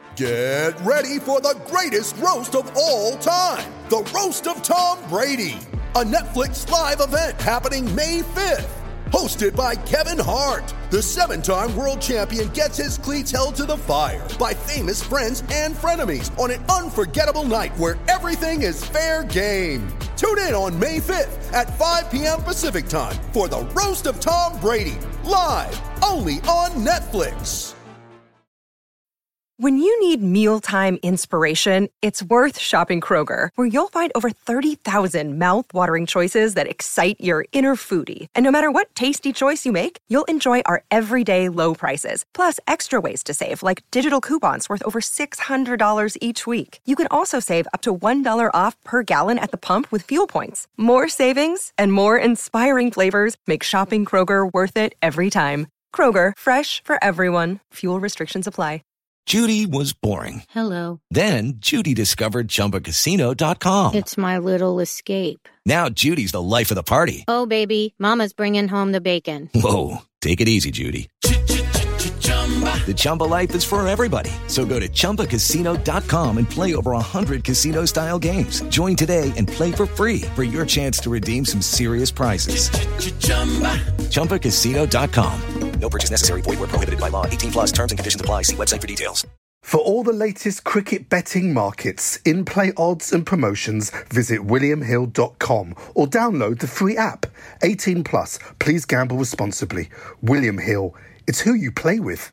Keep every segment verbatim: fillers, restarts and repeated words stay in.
Get ready for the greatest roast of all time, the Roast of Tom Brady, a Netflix live event happening May fifth. Hosted by Kevin Hart, the seven-time world champion gets his cleats held to the fire by famous friends and frenemies on an unforgettable night where everything is fair game. Tune in on May fifth at five p.m. Pacific time for the Roast of Tom Brady, live only on Netflix. When you need mealtime inspiration, it's worth shopping Kroger, where you'll find over thirty thousand mouth-watering choices that excite your inner foodie. And no matter what tasty choice you make, you'll enjoy our everyday low prices, plus extra ways to save, like digital coupons worth over six hundred dollars each week. You can also save up to one dollar off per gallon at the pump with fuel points. More savings and more inspiring flavors make shopping Kroger worth it every time. Kroger, fresh for everyone. Fuel restrictions apply. Judy was boring. Hello. Then Judy discovered Chumba Casino dot com. It's my little escape. Now Judy's the life of the party. Oh, baby, mama's bringing home the bacon. Whoa, take it easy, Judy. The Chumba life is for everybody. So go to Chumba Casino dot com and play over one hundred casino-style games. Join today and play for free for your chance to redeem some serious prizes. Chumba Casino dot com. No purchase necessary. Void where prohibited by law. eighteen plus terms and conditions apply. See website for details. For all the latest cricket betting markets, in-play odds and promotions, visit william hill dot com or download the free app. eighteen plus. Please gamble responsibly. William Hill. It's who you play with.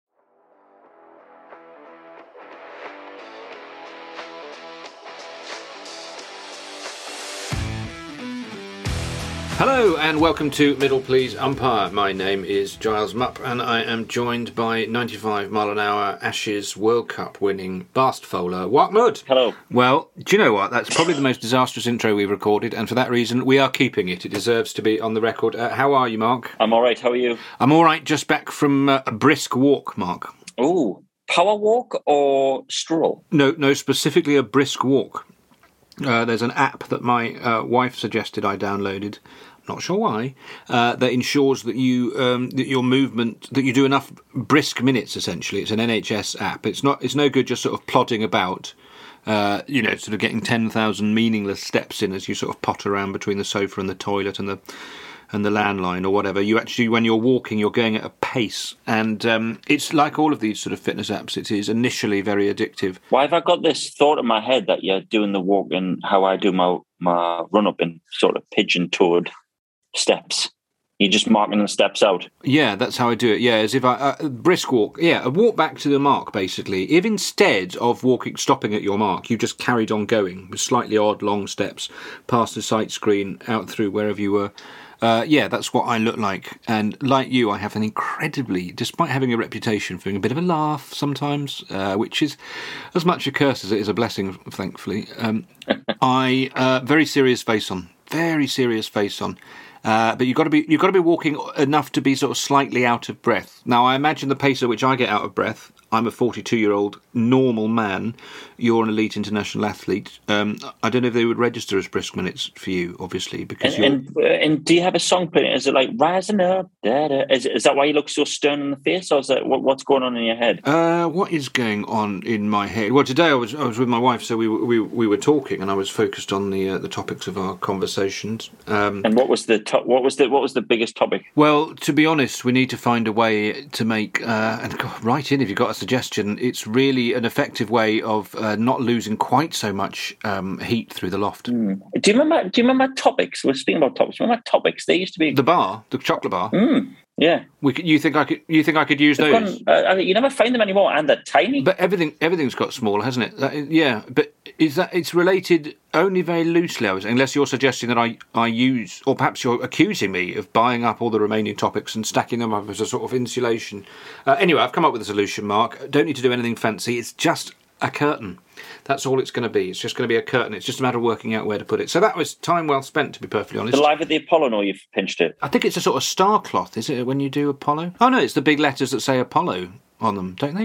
Hello and welcome to Middle Please Umpire. My name is Giles Mupp and I am joined by ninety-five mile an hour Ashes World Cup winning fast bowler Wak Mudd. Hello. Well, do you know what? That's probably the most disastrous intro we've recorded, and for that reason we are keeping it. It deserves to be on the record. Uh, how are you, Mark? I'm all right. How are you? I'm all right, just back from uh, a brisk walk, Mark. Ooh, power walk or stroll? No, no, specifically a brisk walk. Uh, there's an app that my uh, wife suggested I downloaded. Not sure why, uh, that ensures that you um, that your movement, that you do enough brisk minutes. Essentially, it's an N H S app. It's not. It's no good just sort of plodding about, uh, you know, sort of getting ten thousand meaningless steps in as you sort of potter around between the sofa and the toilet and the and the landline or whatever. You actually, when you're walking, you're going at a pace, and um, it's like all of these sort of fitness apps. It is initially very addictive. Why have I got this thought in my head that you're doing the walk and how I do my my run up in sort of pigeon-toed steps? You're just marking the steps out. Yeah, that's how I do it. Yeah, as if I uh, brisk walk. Yeah, a walk back to the mark, basically. If instead of walking, stopping at your mark, you just carried on going with slightly odd long steps past the sight screen, out through wherever you were. Uh, yeah, that's what I look like. And like you, I have an incredibly, despite having a reputation for being a bit of a laugh sometimes, uh, which is as much a curse as it is a blessing, thankfully. Um, I uh, very serious face on, very serious face on. Uh, but you've got to be you've got to be walking enough to be sort of slightly out of breath. Now, I imagine the pace at which I get out of breath. I'm a forty-two-year-old normal man. You're an elite international athlete. Um, I don't know if they would register as brisk minutes for you, obviously, because and, you're... and, and do you have a song playing? Is it like rising up? Da, da? Is is that why you look so stern in the face, or is that what, what's going on in your head? Uh, what is going on in my head? Well, today I was I was with my wife, so we we we were talking, and I was focused on the uh, the topics of our conversations. Um, and what was the to- what was the what was the biggest topic? Well, to be honest, we need to find a way to make uh, and God, write in if you've got a suggestion. It's really an effective way of uh, not losing quite so much um, heat through the loft. Mm. Do you remember? Do you remember Topics? We're speaking about Topics. Remember Topics? They used to be the bar, the chocolate bar. Mm. Yeah. We could, you think I could? You think I could use They've those? Gone, uh, you never find them anymore, and they're tiny. But everything, everything's got smaller, hasn't it? That, yeah. But is that it's related only very loosely? I was, unless you're suggesting that I, I use, or perhaps you're accusing me of buying up all the remaining topics and stacking them up as a sort of insulation. Uh, anyway, I've come up with a solution, Mark. Don't need to do anything fancy. It's just a curtain. That's all it's going to be. It's just going to be a curtain. It's just a matter of working out where to put it. So that was time well spent, to be perfectly honest. The Live at the Apollo, or you've pinched it? I think it's a sort of star cloth, is it, when you do Apollo? Oh, no, it's the big letters that say Apollo on them, don't they?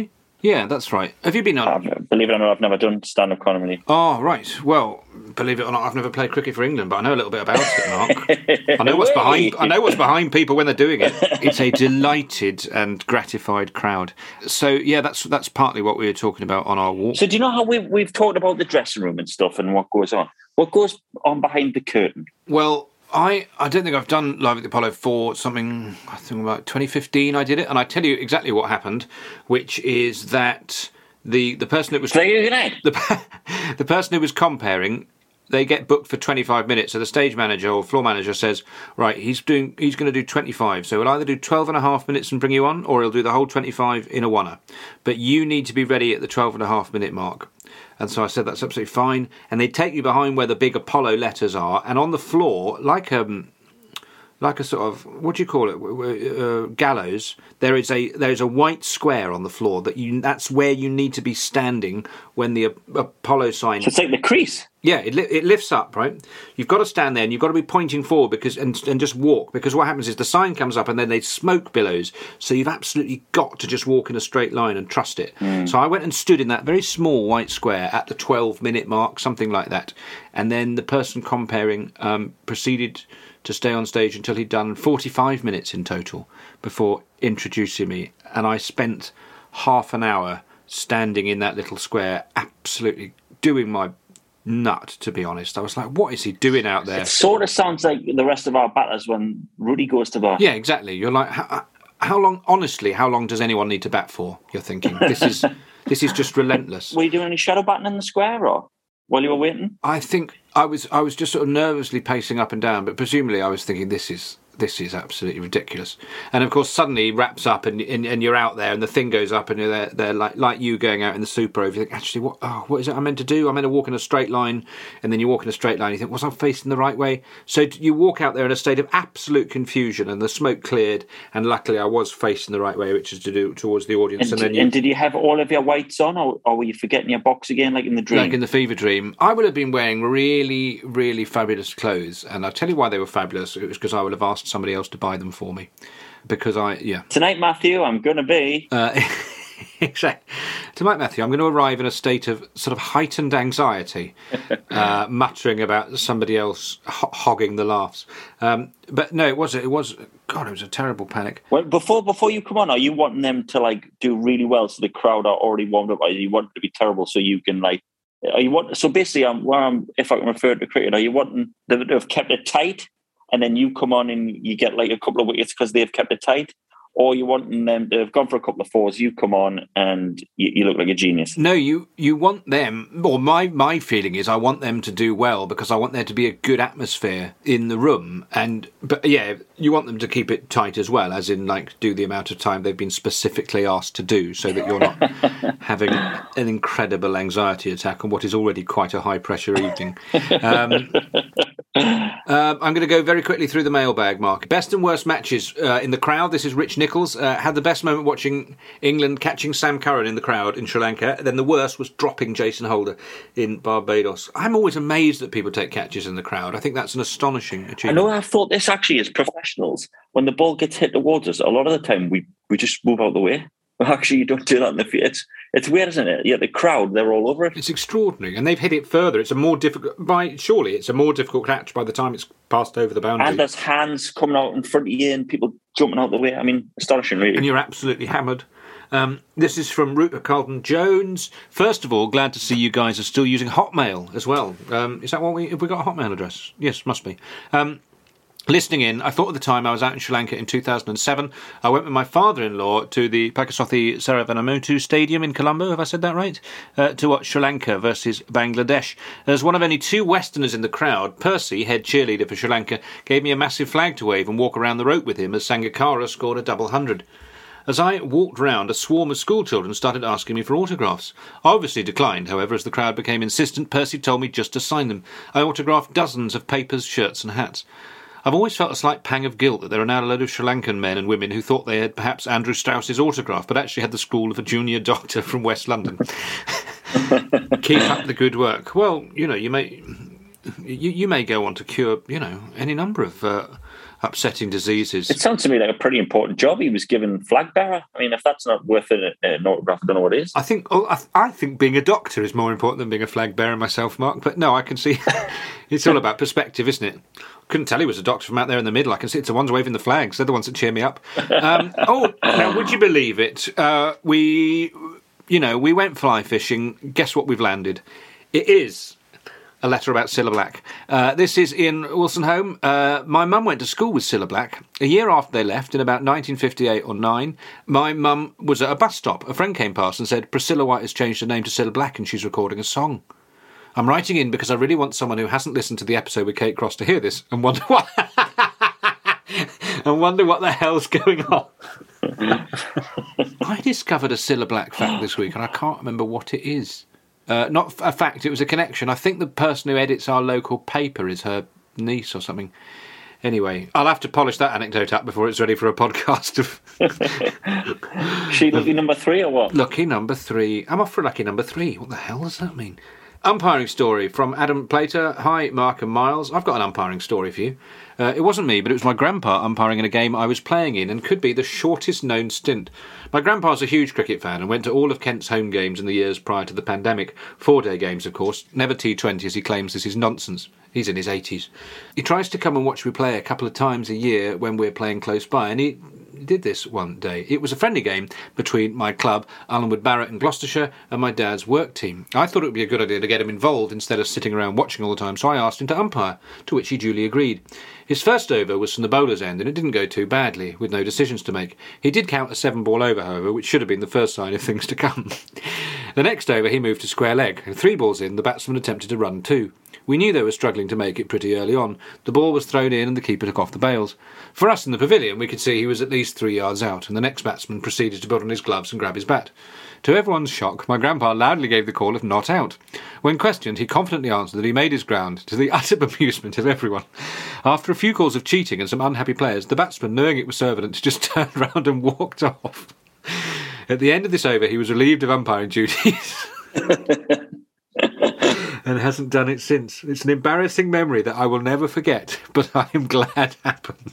Yeah, that's right. Have you been on? I've, believe it or not, I've never done stand-up comedy. Oh, right. Well, believe it or not, I've never played cricket for England, but I know a little bit about it, Mark. I know what's behind. I know what's behind people when they're doing it. It's a delighted and gratified crowd. So yeah, that's that's partly what we were talking about on our walk. So do you know how we've we've talked about the dressing room and stuff and what goes on? What goes on behind the curtain? Well, I, I don't think I've done Live at the Apollo for something, I think about twenty fifteen I did it, and I tell you exactly what happened, which is that the, the person that was... The, the person who was comparing, they get booked for twenty-five minutes, so the stage manager or floor manager says, right, he's doing he's going to do twenty-five, so he'll either do twelve and a half minutes and bring you on, or he'll do the whole twenty-five in a oneer. But you need to be ready at the twelve and a half minute mark. And so I said, that's absolutely fine. And they take you behind where the big Apollo letters are, and on the floor, like um, like a sort of, what do you call it, uh, gallows, there is a there is a white square on the floor that you that's where you need to be standing when the uh, Apollo sign... So it's like the crease. Yeah, it, li- it lifts up, right? You've got to stand there and you've got to be pointing forward because and, and just walk, because what happens is the sign comes up and then they smoke billows, so you've absolutely got to just walk in a straight line and trust it. Mm. So I went and stood in that very small white square at the twelve minute mark, something like that, and then the person comparing um, proceeded to stay on stage until he'd done forty-five minutes in total before introducing me, and I spent half an hour standing in that little square absolutely doing my nut, to be honest. I was like, what is he doing out there? It sort of sounds like the rest of our batters when Rudy goes to bat. Yeah, exactly. You're like, how, how long, honestly, how long does anyone need to bat for? You're thinking, this is this is just relentless. Were you doing any shadow batting in the square or while you were waiting? I think I was I was just sort of nervously pacing up and down, but presumably I was thinking, this is this is absolutely ridiculous. And of course, suddenly he wraps up and, and and you're out there and the thing goes up and you're there, they're like like you going out in the Super Over. You think, actually, what oh, what is it I meant to do? I'm meant to walk in a straight line, and then you walk in a straight line. You think, was I facing the right way? So you walk out there in a state of absolute confusion, and the smoke cleared, and luckily I was facing the right way, which is to do towards the audience. And, and then d- you, and did you have all of your whites on, or, or were you forgetting your box again, like in the dream? Like in the fever dream. I would have been wearing really, really fabulous clothes, and I'll tell you why they were fabulous. It was because I would have asked somebody else to buy them for me, because I yeah tonight, Matthew, I'm gonna be uh, exactly tonight Matthew I'm going to arrive in a state of sort of heightened anxiety, uh, muttering about somebody else ho- hogging the laughs, um, but no it was it was God it was a terrible panic. Well, before before you come on, are you wanting them to like do really well so the crowd are already warmed up, or you want it to be terrible so you can like are you want so basically um, well, um, if I can refer to cricket, are you wanting them to have kept it tight and then you come on and you get like a couple of wickets because they've kept it tight? Or you want them to have gone for a couple of fours, you come on and you, you look like a genius? No, you, you want them, or my, my feeling is I want them to do well because I want there to be a good atmosphere in the room. And but yeah, you want them to keep it tight as well, as in like do the amount of time they've been specifically asked to do, so that you're not having an incredible anxiety attack on what is already quite a high-pressure evening. Um, Uh, I'm going to go very quickly through the mailbag, Mark. Best and worst matches uh, in the crowd. This is Rich Nichols. Uh, had the best moment watching England catching Sam Curran in the crowd in Sri Lanka. Then the worst was dropping Jason Holder in Barbados. I'm always amazed that people take catches in the crowd. I think that's an astonishing achievement. I know, I've thought this actually as professionals. When the ball gets hit towards us, a lot of the time we, we just move out of the way. Well, actually, you don't do that in the field. It's, it's weird, isn't it? Yeah, the crowd, they're all over it. It's extraordinary. And they've hit it further. It's a more difficult... By Surely, it's a more difficult catch by the time it's passed over the boundary. And there's hands coming out in front of you and people jumping out the way. I mean, astonishing, really. And you're absolutely hammered. Um, this is from Rupert Carlton-Jones. First of all, glad to see you guys are still using Hotmail as well. Um, is that what we... Have we got a Hotmail address? Yes, must be. Um... Listening in, I thought at the time I was out in Sri Lanka in two thousand seven. I went with my father-in-law to the Pakasothi Saravanamotu Stadium in Colombo, have I said that right? Uh, to watch Sri Lanka versus Bangladesh. As one of only two Westerners in the crowd, Percy, head cheerleader for Sri Lanka, gave me a massive flag to wave and walk around the rope with him as Sangakkara scored a double hundred. As I walked round, a swarm of schoolchildren started asking me for autographs. I obviously declined, however, as the crowd became insistent. Percy told me just to sign them. I autographed dozens of papers, shirts and hats. I've always felt a slight pang of guilt that there are now a load of Sri Lankan men and women who thought they had perhaps Andrew Strauss's autograph, but actually had the school of a junior doctor from West London. Keep up the good work. Well, you know, you may you, you may go on to cure, you know, any number of uh, upsetting diseases. It sounds to me like a pretty important job he was given, flag bearer. I mean, if that's not worth it, an autograph, I don't know what is. I think oh, I, I think being a doctor is more important than being a flag bearer myself, Mark. But no, I can see it's all about perspective, isn't it? Couldn't tell he was a doctor from out there in the middle. I can see it's the ones waving the flags. They're the ones that cheer me up. Um, oh, now would you believe it? Uh, we, you know, we went fly fishing. Guess what we've landed? It is a letter about Cilla Black. Uh, this is in Wolstenholme. Uh, my mum went to school with Cilla Black. A year after they left, in about nineteen fifty-eight or nine, my mum was at a bus stop. A friend came past and said, Priscilla White has changed her name to Cilla Black and she's recording a song. I'm writing in because I really want someone who hasn't listened to the episode with Kate Cross to hear this and wonder what and wonder what the hell's going on. I discovered a Cilla Black fact this week and I can't remember what it is. Uh, not a fact, it was a connection. I think the person who edits our local paper is her niece or something. Anyway, I'll have to polish that anecdote up before it's ready for a podcast. She lucky number three or what? Lucky number three. I'm off for lucky number three. What the hell does that mean? Umpiring story from Adam Plater. Hi, Mark and Miles. I've got an umpiring story for you. Uh, it wasn't me, but it was my grandpa umpiring in a game I was playing in and could be the shortest known stint. My grandpa's a huge cricket fan and went to all of Kent's home games in the years prior to the pandemic. Four-day games, of course. Never T twenty, as he claims this is nonsense. He's in his eighties. He tries to come and watch me play a couple of times a year when we're playing close by, and he did this one day. It was a friendly game between my club, Allenwood Barrett in Gloucestershire, and my dad's work team. I thought it would be a good idea to get him involved instead of sitting around watching all the time, so I asked him to umpire, to which he duly agreed. His first over was from the bowler's end, and it didn't go too badly, with no decisions to make. He did count a seven-ball over, however, which should have been the first sign of things to come. The next over, he moved to square leg, and three balls in, the batsman attempted to run two. We knew they were struggling to make it pretty early on. The ball was thrown in and the keeper took off the bails. For us in the pavilion, we could see he was at least three yards out, and the next batsman proceeded to put on his gloves and grab his bat. To everyone's shock, my grandpa loudly gave the call of not out. When questioned, he confidently answered that he made his ground, to the utter bemusement of everyone. After a few calls of cheating and some unhappy players, the batsman, knowing it was so evident, just turned round and walked off. At the end of this over, he was relieved of umpiring duties. And hasn't done it since. It's an embarrassing memory that I will never forget, but I am glad happened.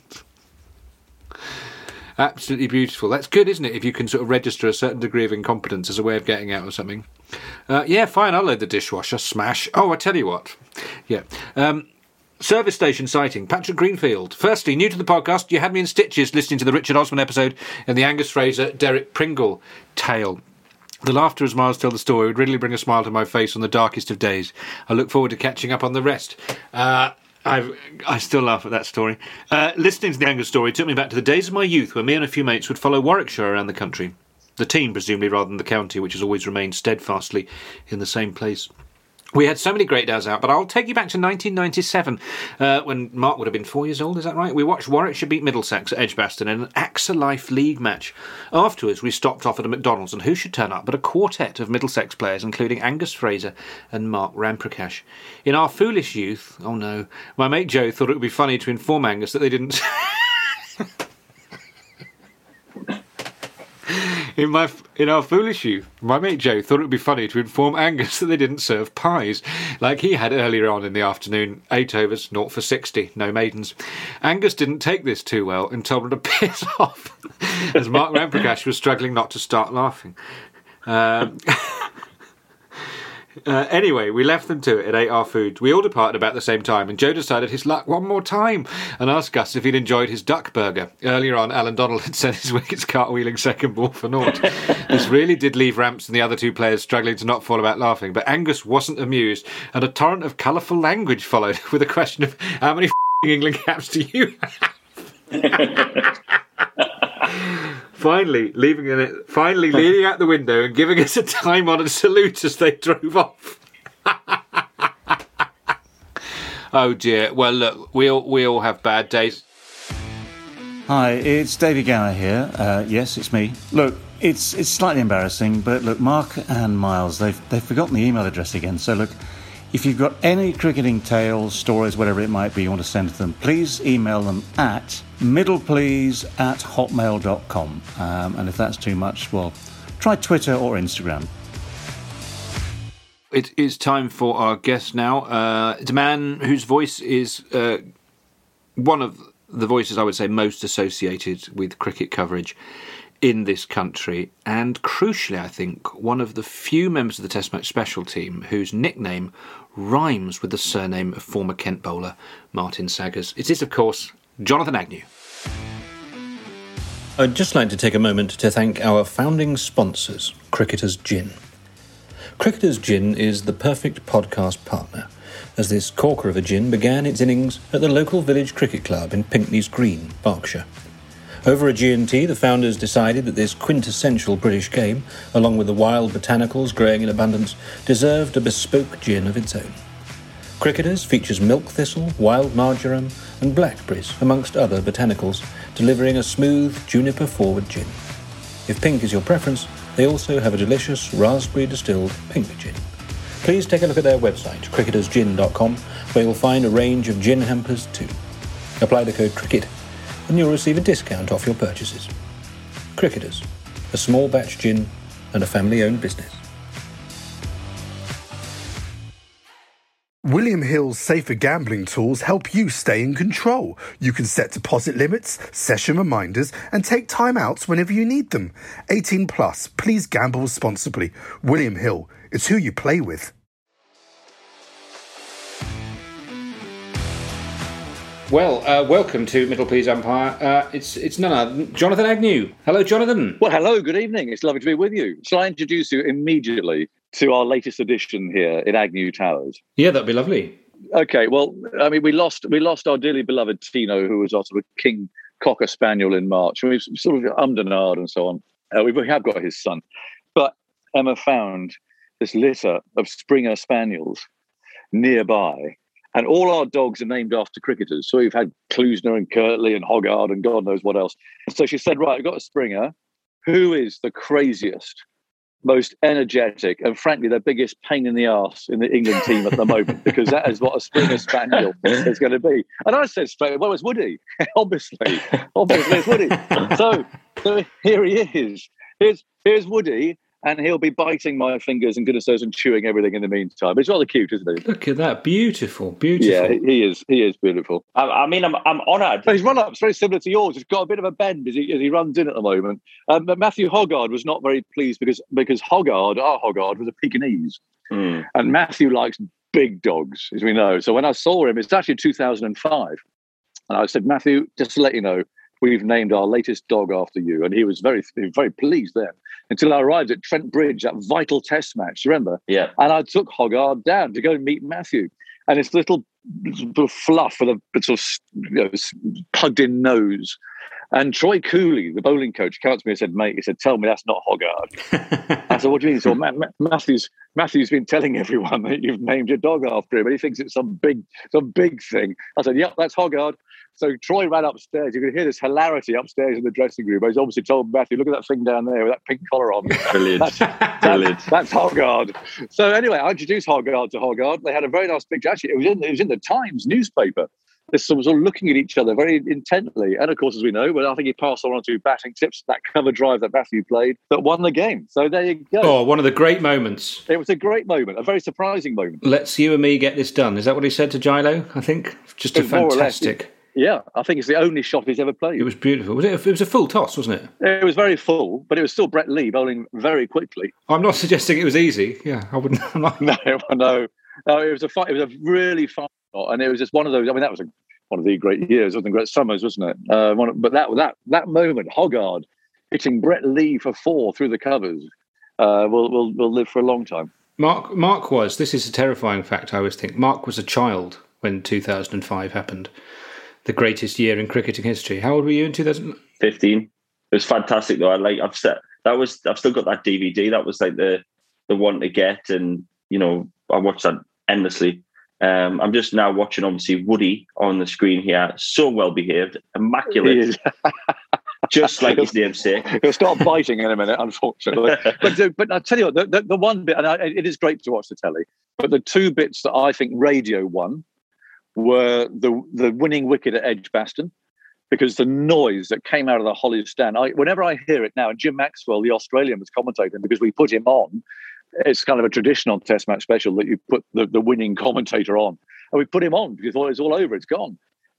Absolutely beautiful. That's good, isn't it, if you can sort of register a certain degree of incompetence as a way of getting out of something. Uh, yeah, fine, I'll load the dishwasher. Smash. Oh, I tell you what. Yeah. Um, service station sighting. Patrick Greenfield. Firstly, new to the podcast, you had me in stitches listening to the Richard Osman episode and the Angus Fraser, Derek Pringle tale. The laughter as Miles told the story would really bring a smile to my face on the darkest of days. I look forward to catching up on the rest. Uh, I've, I still laugh at that story. Uh, listening to the Angus story took me back to the days of my youth when me and a few mates would follow Warwickshire around the country. The team, presumably, rather than the county, which has always remained steadfastly in the same place. We had so many great days out, but I'll take you back to nineteen ninety-seven, uh, when Mark would have been four years old, is that right? We watched Warwickshire beat Middlesex at Edgbaston in an A X A Life League match. Afterwards, we stopped off at a McDonald's, and who should turn up but a quartet of Middlesex players, including Angus Fraser and Mark Ramprakash. In our foolish youth, oh no, my mate Joe thought it would be funny to inform Angus that they didn't... In my in our foolish youth, my mate Joe thought it would be funny to inform Angus that they didn't serve pies, like he had earlier on in the afternoon. Eight overs, naught for sixty, no maidens. Angus didn't take this too well and told him to piss off, as Mark Ramprakash was struggling not to start laughing. Um, Uh, anyway, we left them to it and ate our food. We all departed about the same time, and Joe decided his luck one more time and asked Gus if he'd enjoyed his duck burger. Earlier on, Alan Donald had sent his wickets cartwheeling second ball for naught. This really did leave Ramps and the other two players struggling to not fall about laughing, but Angus wasn't amused, and a torrent of colourful language followed, with a question of, how many f***ing England caps do you have? Finally, leaving it, finally leaning out the window and giving us a time-honoured salute as they drove off. Oh dear. Well, look, we all we all have bad days. Hi, it's David Gower here. Uh, yes, it's me. Look, it's it's slightly embarrassing, but look, Mark and Miles, they've they've forgotten the email address again. So look, if you've got any cricketing tales, stories, whatever it might be you want to send to them, please email them at middleplease at hotmail dot com. Um, and if that's too much, well, try Twitter or Instagram. It is time for our guest now. Uh, it's a man whose voice is uh, one of the voices I would say most associated with cricket coverage in this country, and crucially, I think, one of the few members of the Test Match Special team whose nickname rhymes with the surname of former Kent bowler Martin Saggers. It is, of course, Jonathan Agnew. I'd just like to take a moment to thank our founding sponsors, Cricketers Gin. Cricketers Gin is the perfect podcast partner, as this corker of a gin began its innings at the local village cricket club in Pinkneys Green, Berkshire. Over a G and T, the founders decided that this quintessential British game, along with the wild botanicals growing in abundance, deserved a bespoke gin of its own. Cricketers features milk thistle, wild marjoram and blackberries, amongst other botanicals, delivering a smooth, juniper-forward gin. If pink is your preference, they also have a delicious raspberry-distilled pink gin. Please take a look at their website, cricketers gin dot com, where you'll find a range of gin hampers too. Apply the code CRICKET and you'll receive a discount off your purchases. Cricketers, a small batch gin and a family-owned business. William Hill's safer gambling tools help you stay in control. You can set deposit limits, session reminders, and take timeouts whenever you need them. eighteen plus, please gamble responsibly. William Hill, it's who you play with. Well, uh, welcome to Middle Please Umpire. Uh, it's it's none other than Jonathan Agnew. Hello, Jonathan. Well, hello, good evening. It's lovely to be with you. Shall I introduce you immediately to our latest edition here in Agnew Towers? Yeah, that'd be lovely. Okay, well, I mean, we lost we lost our dearly beloved Tino, who was our sort of king cocker spaniel in March. We've sort of ummed and ahed and so on. Uh, we have got his son. But Emma found this litter of Springer Spaniels nearby. And all our dogs are named after cricketers. So we've had Klusner and Kirtley and Hoggard and God knows what else. And so she said, right, we've got a Springer. Who is the craziest, most energetic, and frankly, the biggest pain in the arse in the England team at the moment? Because that is what a Springer Spaniel is going to be. And I said straight, well, it's Woody. Obviously. Obviously, it's Woody. So, so here he is. Here's, here's Woody. And he'll be biting my fingers and goodness knows and chewing everything in the meantime. It's rather cute, isn't he? Look at that. Beautiful, beautiful. Yeah, he is. He is beautiful. I, I mean, I'm I'm honoured. His run-up's very similar to yours. It's got a bit of a bend as he, as he runs in at the moment. Um, but Matthew Hoggard was not very pleased because, because Hoggard, our Hoggard, was a Pekingese. Mm. And Matthew likes big dogs, as we know. So when I saw him, it's actually two thousand five. And I said, Matthew, just to let you know, we've named our latest dog after you. And he was very, very pleased then. Until I arrived at Trent Bridge, that vital test match, remember? Yeah. And I took Hoggard down to go and meet Matthew. And his little, little fluff with a sort of, you know, plugged-in nose. And Troy Cooley, the bowling coach, came up to me and said, mate, he said, tell me that's not Hoggard. I said, what do you mean? So Ma- Ma- Matthew's, Matthew's been telling everyone that you've named your dog after him, and he thinks it's some big, some big thing. I said, yep, that's Hoggard. So Troy ran upstairs. You could hear this hilarity upstairs in the dressing room. He's obviously told Matthew, look at that thing down there with that pink collar on. Brilliant. that's, Brilliant. That's, that's Hoggard. So anyway, I introduced Hoggard to Hoggard. They had a very nice picture. Actually, it was in, it was in the Times newspaper. This was all looking at each other very intently. And of course, as we know, well, I think he passed on to batting tips, that cover drive that Matthew played, that won the game. So there you go. Oh, one of the great moments. It was a great moment, a very surprising moment. Let's you and me get this done. Is that what he said to Gilo, I think? Just a fantastic... Yeah, I think it's the only shot he's ever played. It was beautiful. Was it? A, it was a full toss, wasn't it? It was very full, but it was still Brett Lee bowling very quickly. I'm not suggesting it was easy. Yeah, I wouldn't. I'm not... No, no, no. It was a fun, it was a really fun shot, and it was just one of those. I mean, that was a, one of the great years, wasn't it? Great summers, wasn't it? Uh, one, but that that that moment, Hoggard hitting Brett Lee for four through the covers, uh, will will will live for a long time. Mark Mark was. This is a terrifying fact. I always think Mark was a child when two thousand five happened. The greatest year in cricketing history. How old were you in two thousand fifteen? It was fantastic though. I like I've set that was I've still got that D V D. That was like the the one to get, and you know I watched that endlessly. Um, I'm just now watching obviously Woody on the screen here. So well behaved, immaculate, just like his namesake. He'll start biting in a minute, unfortunately. but uh, but I tell you what, the, the, the one bit, and I, it is great to watch the telly. But the two bits that I think radio won were the the winning wicket at Edgbaston, because the noise that came out of the Hollies stand, I, whenever I hear it now, and Jim Maxwell, the Australian, was commentating because we put him on. It's kind of a traditional Test Match special that you put the, the winning commentator on. And we put him on because it's all over, it's gone.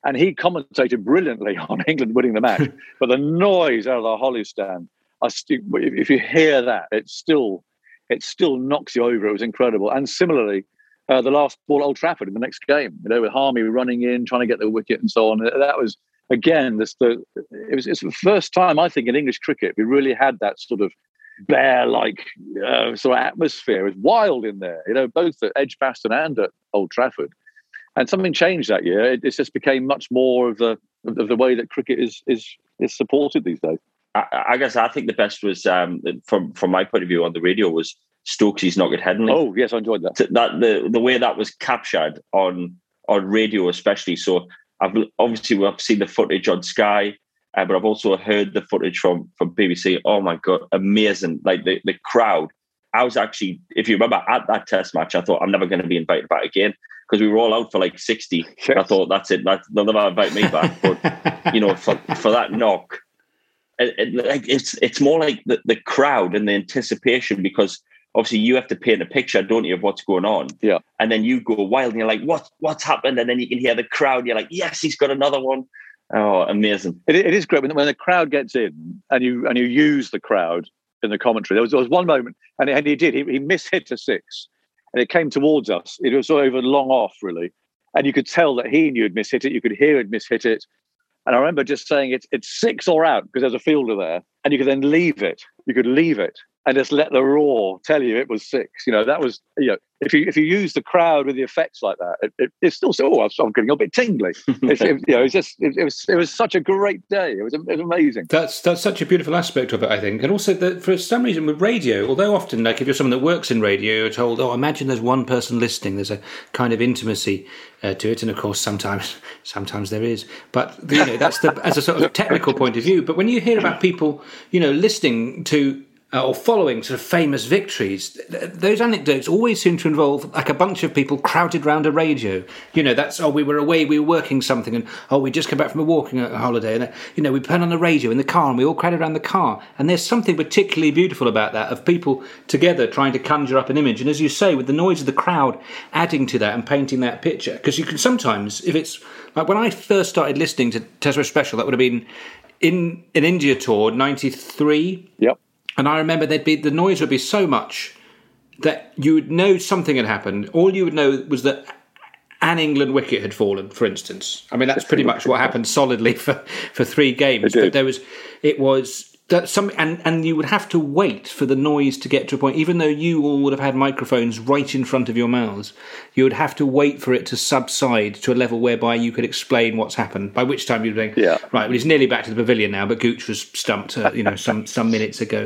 And he commentated brilliantly on England winning the match. But the noise out of the Holly stand, I st- if you hear that, it still, it still knocks you over. It was incredible. And similarly, uh, the last ball at Old Trafford in the next game, you know, with Harmy running in, trying to get the wicket and so on. That was, again, this, the, it was it's the first time, I think, in English cricket, we really had that sort of bear-like uh, sort of atmosphere. It was wild in there, you know, both at Edgbaston and at Old Trafford. And something changed that year. It, it just became much more of the of the way that cricket is is is supported these days. I, I guess I think the best was um, from from my point of view on the radio was Stokes's Knock It Headingley. Oh yes, I enjoyed that. That the the way that was captured on on radio, especially. So I've obviously I've seen the footage on Sky, uh, but I've also heard the footage from from B B C. Oh my God, amazing! Like the the crowd. I was actually, if you remember, at that Test match, I thought I'm never going to be invited back again. Because we were all out for like sixty. Yes. I thought, that's it. That's, they'll never invite me back. But, you know, for, for that knock, it, it, like it's it's more like the, the crowd and the anticipation, because obviously you have to paint a picture, don't you, of what's going on. Yeah. And then you go wild and you're like, what, what's happened? And then you can hear the crowd. You're like, yes, he's got another one. Oh, amazing. It, it is great when, when the crowd gets in and you and you use the crowd in the commentary. There was, there was one moment, and, and he did. He, he mishit a six. And it came towards us. It was over long off, really. And you could tell that he knew he'd mishit it. You could hear he'd mishit it. And I remember just saying, it's, it's six or out, because there's a fielder there. And you could then leave it. You could leave it and just let the roar tell you it was six. You know, that was, you know, if you if you use the crowd with the effects like that, it, it, it's still so, oh, I'm getting a bit tingly. It's, it, you know, it's just, it, it was it was such a great day. It was, it was amazing. That's that's such a beautiful aspect of it, I think. And also, that for some reason with radio, although often, like if you're someone that works in radio, you're told, oh, imagine there's one person listening. There's a kind of intimacy uh, to it. And of course, sometimes sometimes there is. But, you know, that's the as a sort of technical point of view. But when you hear about people, you know, listening to Uh, or following sort of famous victories, th- those anecdotes always seem to involve like a bunch of people crowded around a radio. You know, that's, oh, we were away, we were working something, and oh, we just came back from a walking holiday, and, uh, you know, we put on the radio in the car, and we all crowded around the car. And there's something particularly beautiful about that, of people together trying to conjure up an image. And as you say, with the noise of the crowd adding to that and painting that picture, because you can sometimes, if it's, like when I first started listening to Tesla Special, that would have been in an India tour, ninety-three. Yep. And I remember there'd be the noise would be so much that you would know something had happened. All you would know was that an England wicket had fallen, for instance. I mean, that's pretty much what happened solidly for, for three games. But there was, it was that some, and, and you would have to wait for the noise to get to a point, even though you all would have had microphones right in front of your mouths. You would have to wait for it to subside to a level whereby you could explain what's happened. By which time you'd think, yeah. right, well, he's nearly back to the pavilion now, but Gooch was stumped, uh, you know, some some minutes ago.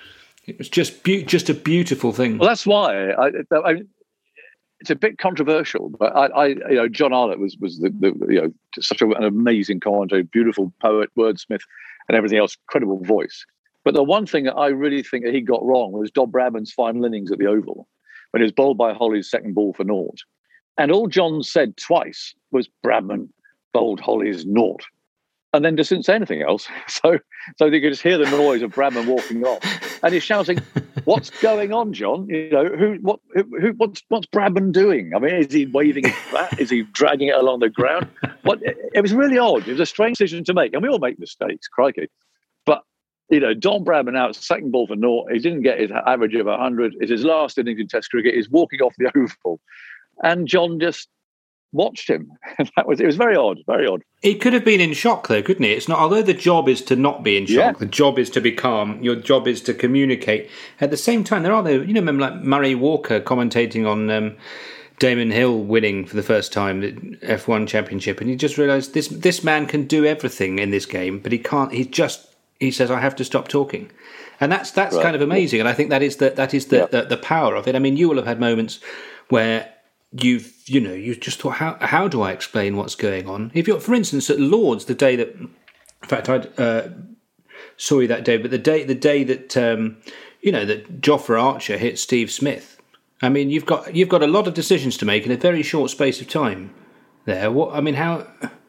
It was just be- just a beautiful thing. Well, that's why I, I, it's a bit controversial, but I, I you know, John Arlott was was the, the you know such a, an amazing commentator, beautiful poet, wordsmith, and everything else, credible voice. But the one thing that I really think that he got wrong was Don Bradman's final innings at the Oval, when he was bowled by Holly's second ball for naught, and all John said twice was Bradman bowled Holly's naught. And then just didn't say anything else. So so you could just hear the noise of Bradman walking off. And he's shouting, what's going on, John? You know, who what who what's what's Bradman doing? I mean, is he waving his bat? Is he dragging it along the ground? What it was really odd. It was a strange decision to make. And we all make mistakes, crikey. But you know, Don Bradman out second ball for naught. He didn't get his average of one hundred. It's his last innings in Test cricket. He's walking off the Oval. And John just watched him. That was it was very odd, very odd. He could have been in shock though, couldn't he? It's not, although the job is to not be in shock, yeah. The job is to be calm, your job is to communicate. At the same time, there are the, you know, remember like Murray Walker commentating on um, Damon Hill winning for the first time the F one championship, and he just realised this this man can do everything in this game, but he can't, he just, he says, I have to stop talking. And that's that's right. Kind of amazing, and I think that is the, that is the, yeah. the, the power of it. I mean, you will have had moments where you've, you know, you just thought, how how do I explain what's going on? If you're, for instance, at Lord's, the day that, in fact, I uh, saw you that day, but the day the day that, um, you know, that Jofra Archer hit Steve Smith. I mean, you've got you've got a lot of decisions to make in a very short space of time. There, what I mean, how,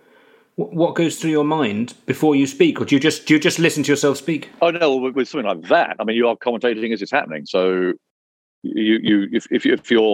what goes through your mind before you speak, or do you just do you just listen to yourself speak? Oh no, with, with something like that, I mean, you are commentating as it's happening, so you you if if, if you're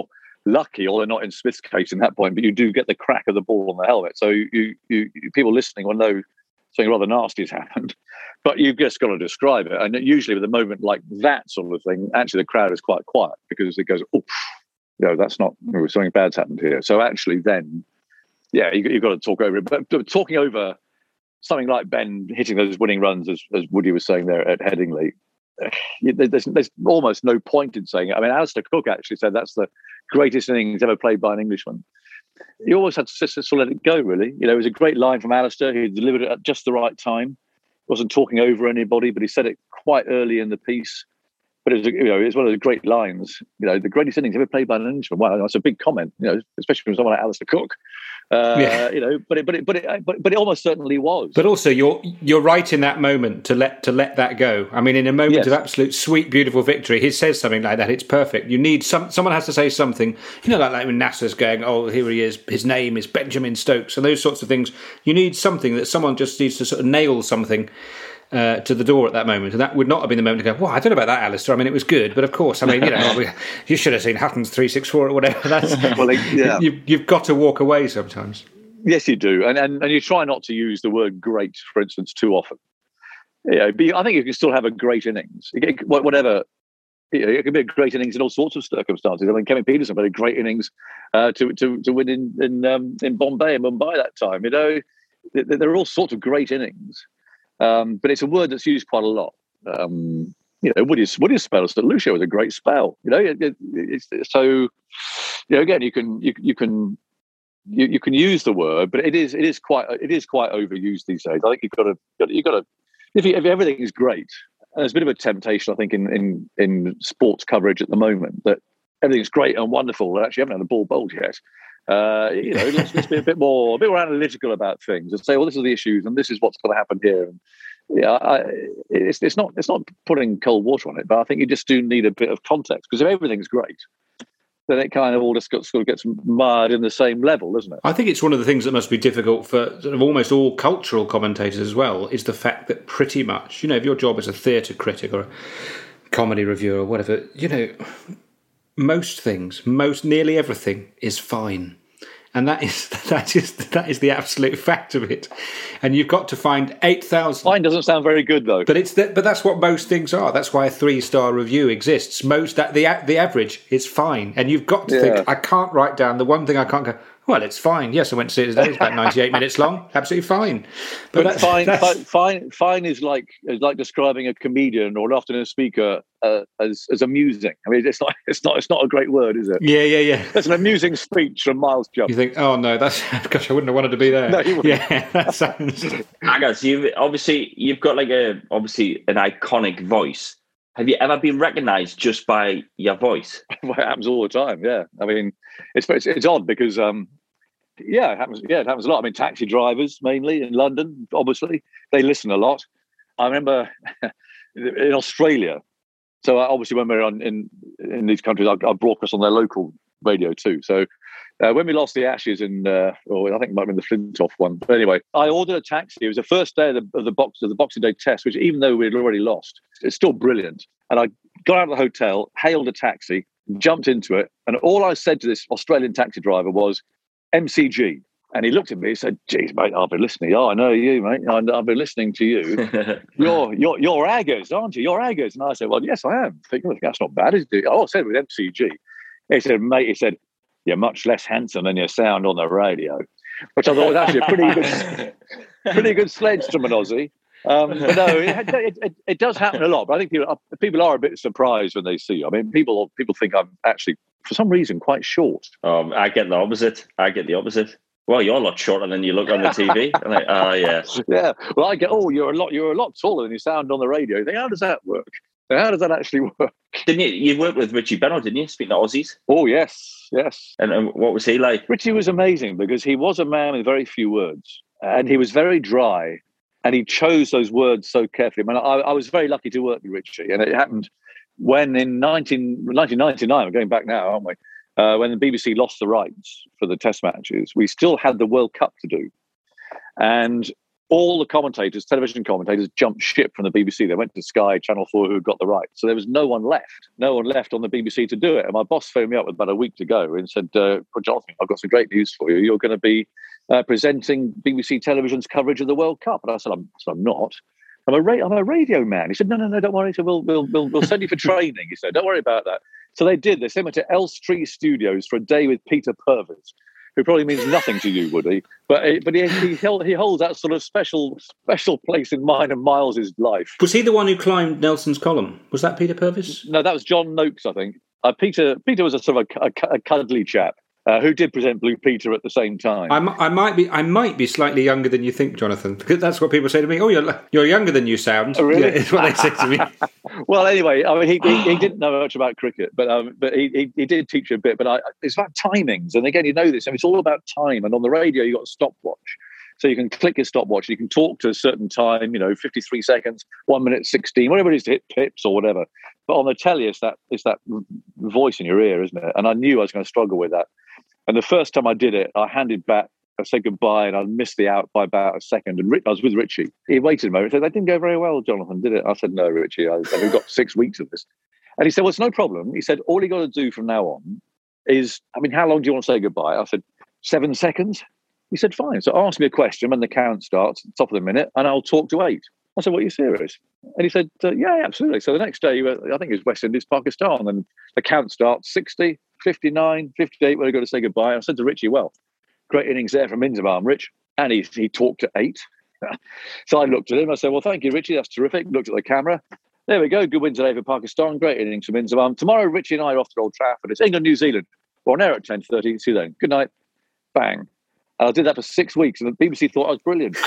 lucky, although not in Smith's case in that point, but you do get the crack of the ball on the helmet. So you, you, you people listening will know something rather nasty has happened. But you've just got to describe it. And usually with a moment like that sort of thing, actually the crowd is quite quiet because it goes, oh, you know, that's not, something bad's happened here. So actually then, yeah, you, you've got to talk over it. But, but talking over something like Ben hitting those winning runs, as, as Woody was saying there at Headingley, there's, there's almost no point in saying it. I mean, Alistair Cook actually said that's the greatest innings ever played by an Englishman. You always had to just, just let it go, really. You know, it was a great line from Alistair. He delivered it at just the right time. Wasn't talking over anybody, but he said it quite early in the piece. But it was, you know, it's one of the great lines. You know, the greatest innings ever played by an Englishman. Wow, that's a big comment. You know, especially from someone like Alistair Cook. Uh, yeah. You know, but it, but it, but it, but but it almost certainly was. But also, you're you're right in that moment to let to let that go. I mean, in a moment yes. of absolute sweet, beautiful victory, he says something like that. It's perfect. You need some. Someone has to say something. You know, like, like when NASA's going, "Oh, here he is. His name is Benjamin Stokes," and those sorts of things. You need something that someone just needs to sort of nail something Uh, to the door at that moment, and that would not have been the moment to go, well, I don't know about that, Alistair. I mean, it was good, but of course, I mean, you know, we, you should have seen Hutton's three six four or whatever. That's, well, like, yeah. you, you've got to walk away sometimes. Yes, you do, and, and and you try not to use the word great, for instance, too often. Yeah, but I think you can still have a great innings, whatever. You know, it can be a great innings in all sorts of circumstances. I mean, Kevin Peterson had a great innings uh, to to to win in in um, in Bombay and Mumbai that time. You know, there are all sorts of great innings. Um, but it's a word that's used quite a lot. Um, you know, Woody's Woody's spell at Saint Lucia was a great spell. You know, it, it, it's, so you know, again, you can you you can you, you can use the word, but it is it is quite it is quite overused these days. I think you've got to you've got to if, you, if everything is great, and there's a bit of a temptation, I think, in in in sports coverage at the moment that everything's great and wonderful, and actually, you haven't had the ball bowled yet. Uh, you know, let's, let's be a bit more, a bit more analytical about things and say, well, this are the issues, and this is what's going to happen here. And yeah, I, it's it's not it's not putting cold water on it, but I think you just do need a bit of context, because if everything's great, then it kind of all just got, sort of gets mired in the same level, doesn't it? I think it's one of the things that must be difficult for sort of almost all cultural commentators as well, is the fact that pretty much, you know, if your job is a theatre critic or a comedy reviewer or whatever, you know, most things, most nearly everything is fine. And that is that is that is the absolute fact of it. And you've got to find eight thousand. Fine doesn't sound very good though. But it's the, but that's what most things are. That's why a three star review exists. Most that the the average is fine, and you've got to yeah. think. I can't write down the one thing I can't go. Well, it's fine. Yes, I went to see it today. It's about ninety-eight minutes long. Absolutely fine. But, but that's, fine, that's... fine, fine is like is like describing a comedian or an afternoon speaker uh, as as amusing. I mean, it's not it's not it's not a great word, is it? Yeah, yeah, yeah. That's an amusing speech from Miles Jupp. You think, oh no, that's gosh, I wouldn't have wanted to be there. No, you wouldn't. Yeah, that sounds. I guess you've obviously you've got like a obviously an iconic voice. Have you ever been recognised just by your voice? Well, it happens all the time. Yeah, I mean, it's it's, it's odd because um, yeah, it happens. Yeah, it happens a lot. I mean, taxi drivers mainly in London, obviously, they listen a lot. I remember in Australia. So obviously, when we're on in in these countries, I, I broadcast on their local radio too. So uh, when we lost the Ashes in, uh, or I think it might have been the Flintoff one. But anyway, I ordered a taxi. It was the first day of the, of the box of the Boxing Day Test, which even though we'd already lost, it's still brilliant. And I got out of the hotel, hailed a taxi, jumped into it, and all I said to this Australian taxi driver was M C G. And he looked at me and said, geez, mate, I've been listening. Oh, I know you, mate. I've been listening to you. You're you're you're Aggers, aren't you? You're Aggers. And I said, well, yes, I am. Thinking, well, that's not bad, is it? Oh, I said with M C G. He said, mate, he said, you're much less handsome than you sound on the radio. Which I thought was actually a pretty good pretty good sledge from an Aussie. Um, but no, it, it, it, it does happen a lot. But I think people, people are a bit surprised when they see you. I mean, people people think I'm actually, for some reason, quite short. Um, I get the opposite. I get the opposite. Well, you're a lot shorter than you look on the T V. I'm like, oh, yeah. Yeah. Well, I get, oh, you're a lot you're a lot taller than you sound on the radio. You think, how does that work? How does that actually work? Didn't you? You worked with Richie Benaud, didn't you? Speaking of Aussies. Oh, yes. Yes. And, and what was he like? Richie was amazing because he was a man with very few words. And he was very dry. And he chose those words so carefully. I mean, I, I was very lucky to work with Richie. And it happened when in nineteen, nineteen ninety-nine, we're going back now, aren't we? Uh, when the B B C lost the rights for the test matches, we still had the World Cup to do. And all the commentators, television commentators, jumped ship from the B B C. They went to Sky, Channel four, who got the rights. So there was no one left, no one left on the B B C to do it. And my boss phoned me up with about a week to go and said, uh, Jonathan, I've got some great news for you. You're going to be uh, presenting B B C Television's coverage of the World Cup. And I said, I'm, I said, I'm not. I'm a, ra- I'm a radio man. He said, no, no, no, don't worry. He said, we'll, we'll, we'll, we'll send you for training. He said, don't worry about that. So they did. They sent me to Elstree Studios for a day with Peter Purves, who probably means nothing to you, Woody, but but he he, held, he holds that sort of special special place in mine and Miles's life. Was he the one who climbed Nelson's column? Was that Peter Purves? No, that was John Noakes, I think. Uh, Peter Peter was a sort of a, a, a cuddly chap uh, who did present Blue Peter at the same time. I, I might be I might be slightly younger than you think, Jonathan, because that's what people say to me. Oh, you're you're younger than you sound. Oh, really? Yeah, it's what they say to me. Well, anyway, I mean, he, he he didn't know much about cricket, but um, but he, he he did teach a bit. But I, it's about timings, and again, you know this. I mean, it's all about time. And on the radio, you got a stopwatch, so you can click your stopwatch. You can talk to a certain time. You know, fifty-three seconds, one minute sixteen, whatever it is to hit pips or whatever. But on the telly, it's that it's that voice in your ear, isn't it? And I knew I was going to struggle with that. And the first time I did it, I handed back. I said goodbye, and I missed the out by about a second. And I was with Richie. He waited a moment. He said, "That didn't go very well, Jonathan, did it?" I said, "No, Richie. I, we've got six weeks of this." And he said, "Well, it's no problem." He said, "All you got to do from now on is, I mean, how long do you want to say goodbye?" I said, seven seconds. He said, "Fine. So ask me a question when the count starts at the top of the minute, and I'll talk to eight." I said, "What, are you serious?" And he said, uh, "Yeah, absolutely." So the next day, I think it was West Indies, Pakistan, and the count starts sixty, fifty-nine, fifty-eight, when I go to say goodbye. I said to Richie, "Well, great innings there from Inzamam, Rich." And he, he talked to eight. So I looked at him. I said, "Well, thank you, Richie. That's terrific." Looked at the camera. There we go. Good win today for Pakistan. Great innings from Inzamam. Tomorrow, Richie and I are off to Old Trafford. It's England, New Zealand. We're on air at ten thirty. See you then. Good night. Bang. And I did that for six weeks, and the B B C thought I was brilliant.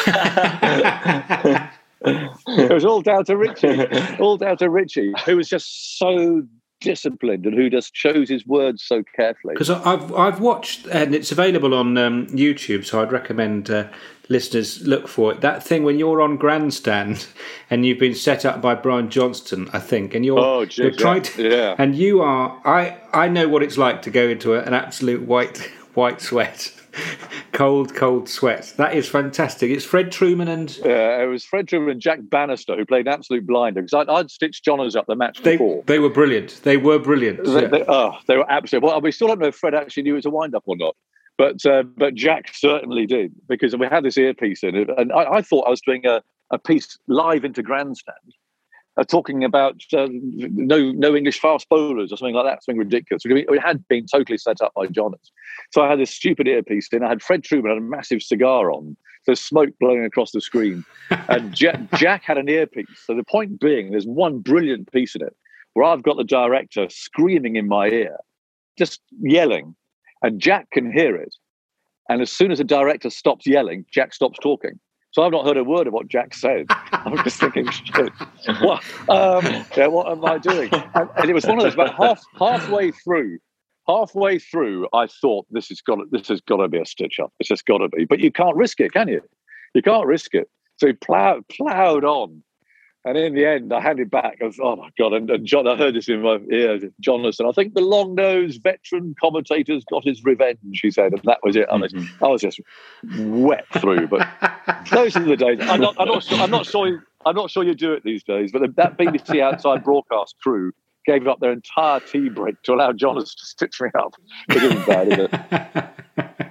It was all down to Richie. All down to Richie, who was just so disciplined and who just chose his words so carefully. Because I've I've watched, and it's available on um, YouTube, so I'd recommend uh, listeners look for it. That thing when you're on grandstand and you've been set up by Brian Johnston, I think, and you're, oh, geez, you're trying yeah. to, yeah. and you are. I I know what it's like to go into a, an absolute white white sweat. Cold, cold sweat. That is fantastic. It's Fred Truman and... Yeah, it was Fred Truman and Jack Bannister who played Absolute Blinder, because I'd, I'd stitched Johners up the match they, before. They were brilliant. They were brilliant. They, yeah. they, oh, they were absolute. Well, we still don't know if Fred actually knew it was a wind-up or not, but uh, but Jack certainly did, because we had this earpiece in it, and I, I thought I was doing a, a piece live into grandstand, uh, talking about uh, no no English fast bowlers or something like that, something ridiculous. It had been totally set up by Johners. So I had this stupid earpiece in. I had Fred Truman had a massive cigar on, so smoke blowing across the screen. And Jack, Jack had an earpiece. So the point being, there's one brilliant piece in it where I've got the director screaming in my ear, just yelling, and Jack can hear it. And as soon as the director stops yelling, Jack stops talking. So I've not heard a word of what Jack said. I'm just thinking, shit, what, um, yeah, what am I doing? And, and it was one of those, about half halfway through, halfway through, I thought this has got to, this has got to be a stitch up. It's just got to be. But you can't risk it, can you? You can't risk it. So he plowed, plowed on. And in the end, I handed back. I was, oh my God. And, and John, I heard this in my ear, Jonathan. I think the long-nosed veteran commentator's got his revenge, he said. And that was it. Mm-hmm. I, was, I was just wet through. But those are the days. I'm not, I'm not sure. I'm not sure. You, I'm not sure you do it these days. But the, that B B C outside broadcast crew gave up their entire tea break to allow Jonas to stitch me up. It isn't bad, is it?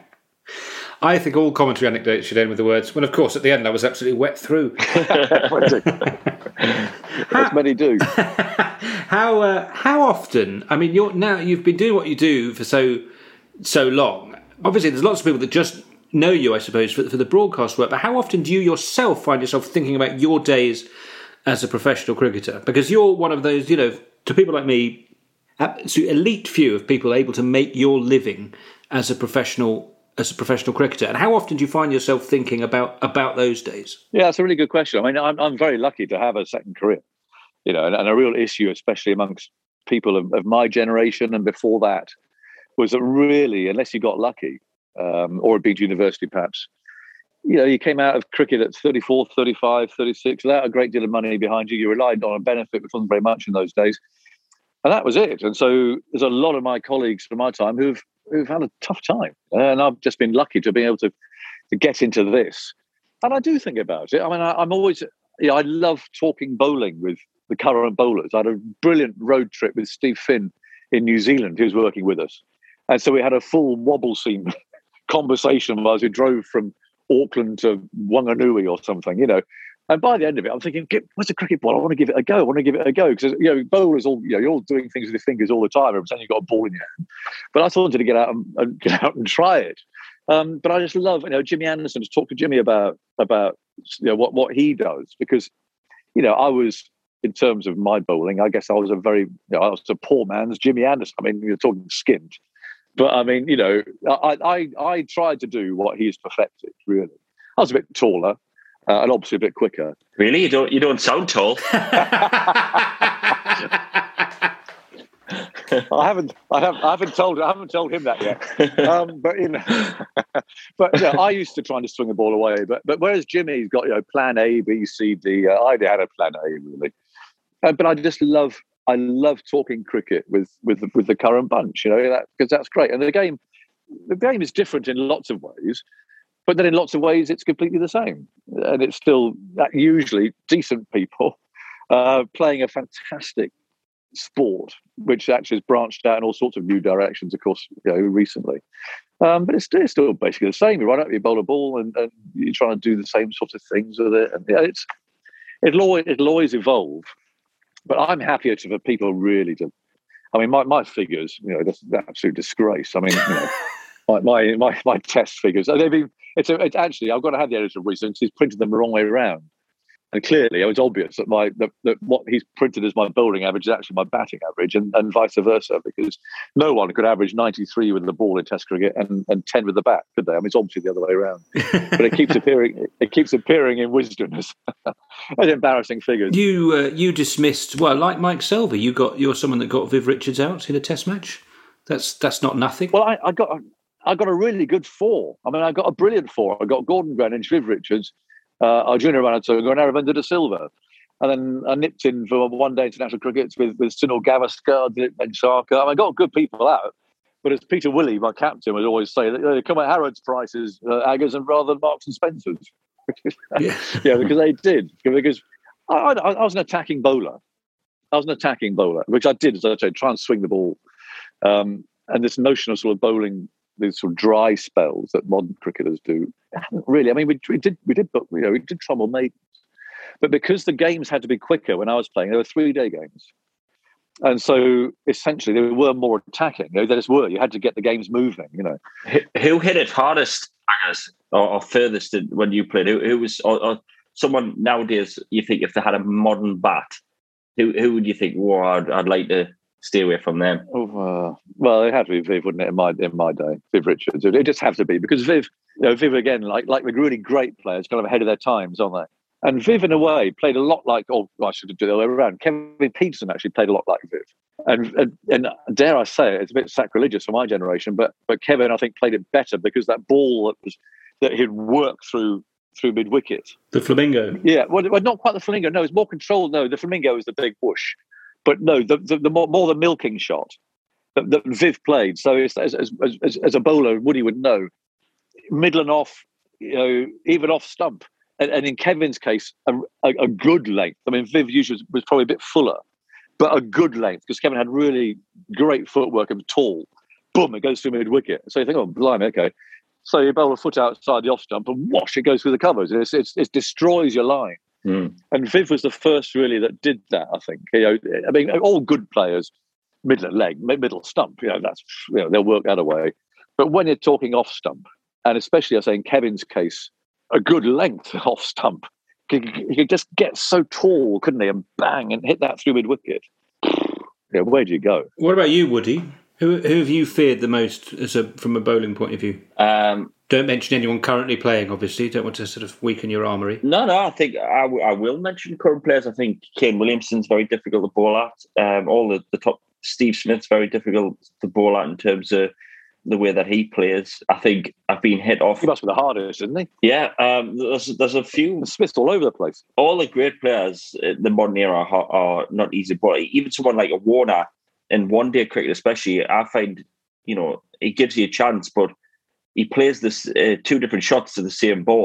I think all commentary anecdotes should end with the words, well, of course, at the end I was absolutely wet through. As many do. How uh, how often, I mean, you're now you've been doing what you do for so so long. Obviously, there's lots of people that just know you, I suppose, for, for the broadcast work, but how often do you yourself find yourself thinking about your days as a professional cricketer? Because you're one of those, you know, to people like me, to elite few of people able to make your living as a professional as a professional cricketer. And how often do you find yourself thinking about about those days? Yeah, that's a really good question. I mean, I'm I'm very lucky to have a second career, you know, and, and a real issue, especially amongst people of, of my generation and before that, was that really, unless you got lucky, um, or had been to university perhaps, you know, you came out of cricket at thirty-four, thirty-five, thirty-six, without a great deal of money behind you. You relied on a benefit, which wasn't very much in those days. And that was it. And so there's a lot of my colleagues from my time who've who've had a tough time. And I've just been lucky to be able to, to get into this. and I do think about it. I mean, I, I'm always, you know, I love talking bowling with the current bowlers. I had a brilliant road trip with Steve Finn in New Zealand, who was working with us. And so we had a full wobble scene conversation as we drove from Auckland to Wanganui or something, you know. And by the end of it, I'm thinking, what's a cricket ball? I want to give it a go. I want to give it a go. Because, you know, bowlers, all, you know, you're all doing things with your fingers all the time. Every time you've got a ball in your hand. But I just wanted to get out and, and get out and try it. Um, but I just love, you know, Jimmy Anderson, to talk to Jimmy about, about you know, what, what he does. Because, you know, I was, in terms of my bowling, I guess I was a very, you know, I was a poor man's Jimmy Anderson. I mean, you're talking skint. But, I mean, you know, I, I, I tried to do what he's perfected, really. I was a bit taller. Uh, and obviously a bit quicker. Really, you don't you don't sound tall. I haven't I haven't I haven't told I haven't told him that yet. Um, but you know, but yeah, I used to try to swing the ball away. But but whereas Jimmy's got, you know, plan A, B, C, D. Uh, I had a plan A, really. Uh, but I just love I love talking cricket with with the, with the current bunch. You know, that because that's great. And the game the game is different in lots of ways. But then in lots of ways, it's completely the same. And it's still usually decent people uh, playing a fantastic sport, which actually has branched out in all sorts of new directions, of course, you know, recently. Um, but it's still, it's still basically the same. You run up, you bowl a ball, and, and you're trying to do the same sort of things with it. And yeah, it's it'll always, it'll always evolve. But I'm happier to for people really to. I mean, my, my figures, you know, that's an absolute disgrace. I mean, you know. My, my my my test figures. They've been. It's a, it's actually. I've got to have the editor recent. He's printed them the wrong way around, and clearly it was obvious that my that, that what he's printed as my bowling average is actually my batting average, and, and vice versa. Because no one could average ninety-three with the ball in Test cricket and, and ten with the bat, could they? I mean, it's obviously the other way around. But it keeps appearing. It keeps appearing in wisdom as, as embarrassing figures. You uh, you dismissed well, like Mike Selver. You got you're someone that got Viv Richards out in a Test match. That's that's not nothing. Well, I, I got. I got a really good four. I mean, I got a brilliant four. I got Gordon Greenwich, Viv Richards, uh, Arjuna Ranatoga, and Aravinda de Silva. And then I nipped in for one-day international cricket with, with Sunil Gavaskar, Dilip Vengsarkar. I mean, I got good people out. But as Peter Willey, my captain, would always say, that, you know, they come at Harrods prices, uh, Aggers, and rather than Marks and Spencers. yeah. yeah, because they did. Because I, I, I was an attacking bowler. I was an attacking bowler, which I did, as I said, try and swing the ball. Um, and this notion of sort of bowling these sort of dry spells that modern cricketers do. Really, I mean, we, we did, we did, you know, we did Trumbull Maidens, but because the games had to be quicker when I was playing, they were three-day games, and so essentially they were more attacking. You know, they just were. You had to get the games moving. You know, who hit it hardest, I guess, or, or furthest when you played? Who, who was, or, or someone nowadays? You think if they had a modern bat, who who would you think? Well, I'd, I'd like to stay away from them. Oh, uh, well, it had to be Viv, wouldn't it? In my in my day, Viv Richards. It just have to be because Viv, you know, Viv again, like like the really great players, kind of ahead of their times, aren't they? And Viv, in a way, played a lot like. Oh, I should do the other way around. Kevin Peterson actually played a lot like Viv, and, and and dare I say it, it's a bit sacrilegious for my generation, but but Kevin, I think, played it better because that ball that was that he'd worked through through mid wicket. The flamingo. Yeah, well, well, not quite the flamingo. No, it's more controlled. No, the flamingo is the big whoosh. But no, the, the, the more, more the milking shot that, that Viv played. So as, as, as, as a bowler, Woody would know, middle and off, you know, even off stump. And, and in Kevin's case, a, a, a good length. I mean, Viv usually was, was probably a bit fuller, but a good length because Kevin had really great footwork and tall. Boom, it goes through mid wicket. So you think, oh, blimey, okay. So you bowl a foot outside the off stump and whoosh, it goes through the covers. It's, it's, it destroys your line. Mm. And Viv was the first really that did that, I think. You know, I mean, all good players, middle leg, middle stump, you know, that's, you know, they'll work that away. But when you're talking off stump, and especially I say in Kevin's case, a good length off stump, he could just get so tall, couldn't he? And bang, and hit that through mid wicket. Yeah, where do you go? What about you, Woody? Who who have you feared the most as a from a bowling point of view? Um, Don't mention anyone currently playing, obviously. Don't want to sort of weaken your armoury. No, no, I think I, w- I will mention current players. I think Kane Williamson's very difficult to bowl at. Um, all the, the top, Steve Smith's very difficult to bowl at in terms of the way that he plays. I think I've been hit off. He must be the hardest, isn't he? Yeah, um, there's, there's a few. Smith's all over the place. All the great players in the modern era are, are not easy, but even someone like a Warner in one-day cricket especially, I find, you know, it gives you a chance, but he plays this uh, two different shots to the same ball,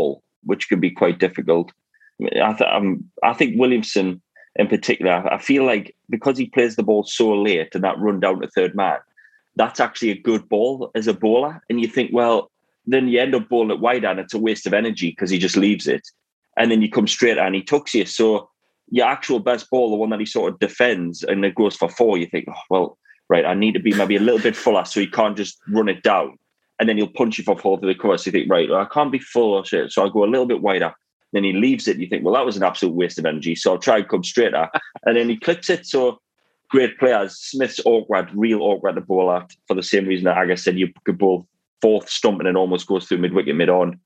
which can be quite difficult. I, th- um, I think Williamson in particular, I feel like because he plays the ball so late and that run down to third man, that's actually a good ball as a bowler. And you think, well, then you end up bowling it wide and it's a waste of energy because he just leaves it. And then you come straight and he tucks you. So your actual best ball, the one that he sort of defends and it goes for four, you think, oh, well, right, I need to be maybe a little bit fuller so he can't just run it down. And then he'll punch you for four to the cover. So you think, right, well, I can't be full or shit. So I'll go a little bit wider. Then he leaves it. And you think, well, that was an absolute waste of energy. So I'll try and come straighter. And then he clicks it. So great players. Smith's awkward, real awkward to bowl at for the same reason that Aga said you could bowl fourth stump and it almost goes through mid-wicket, mid-on.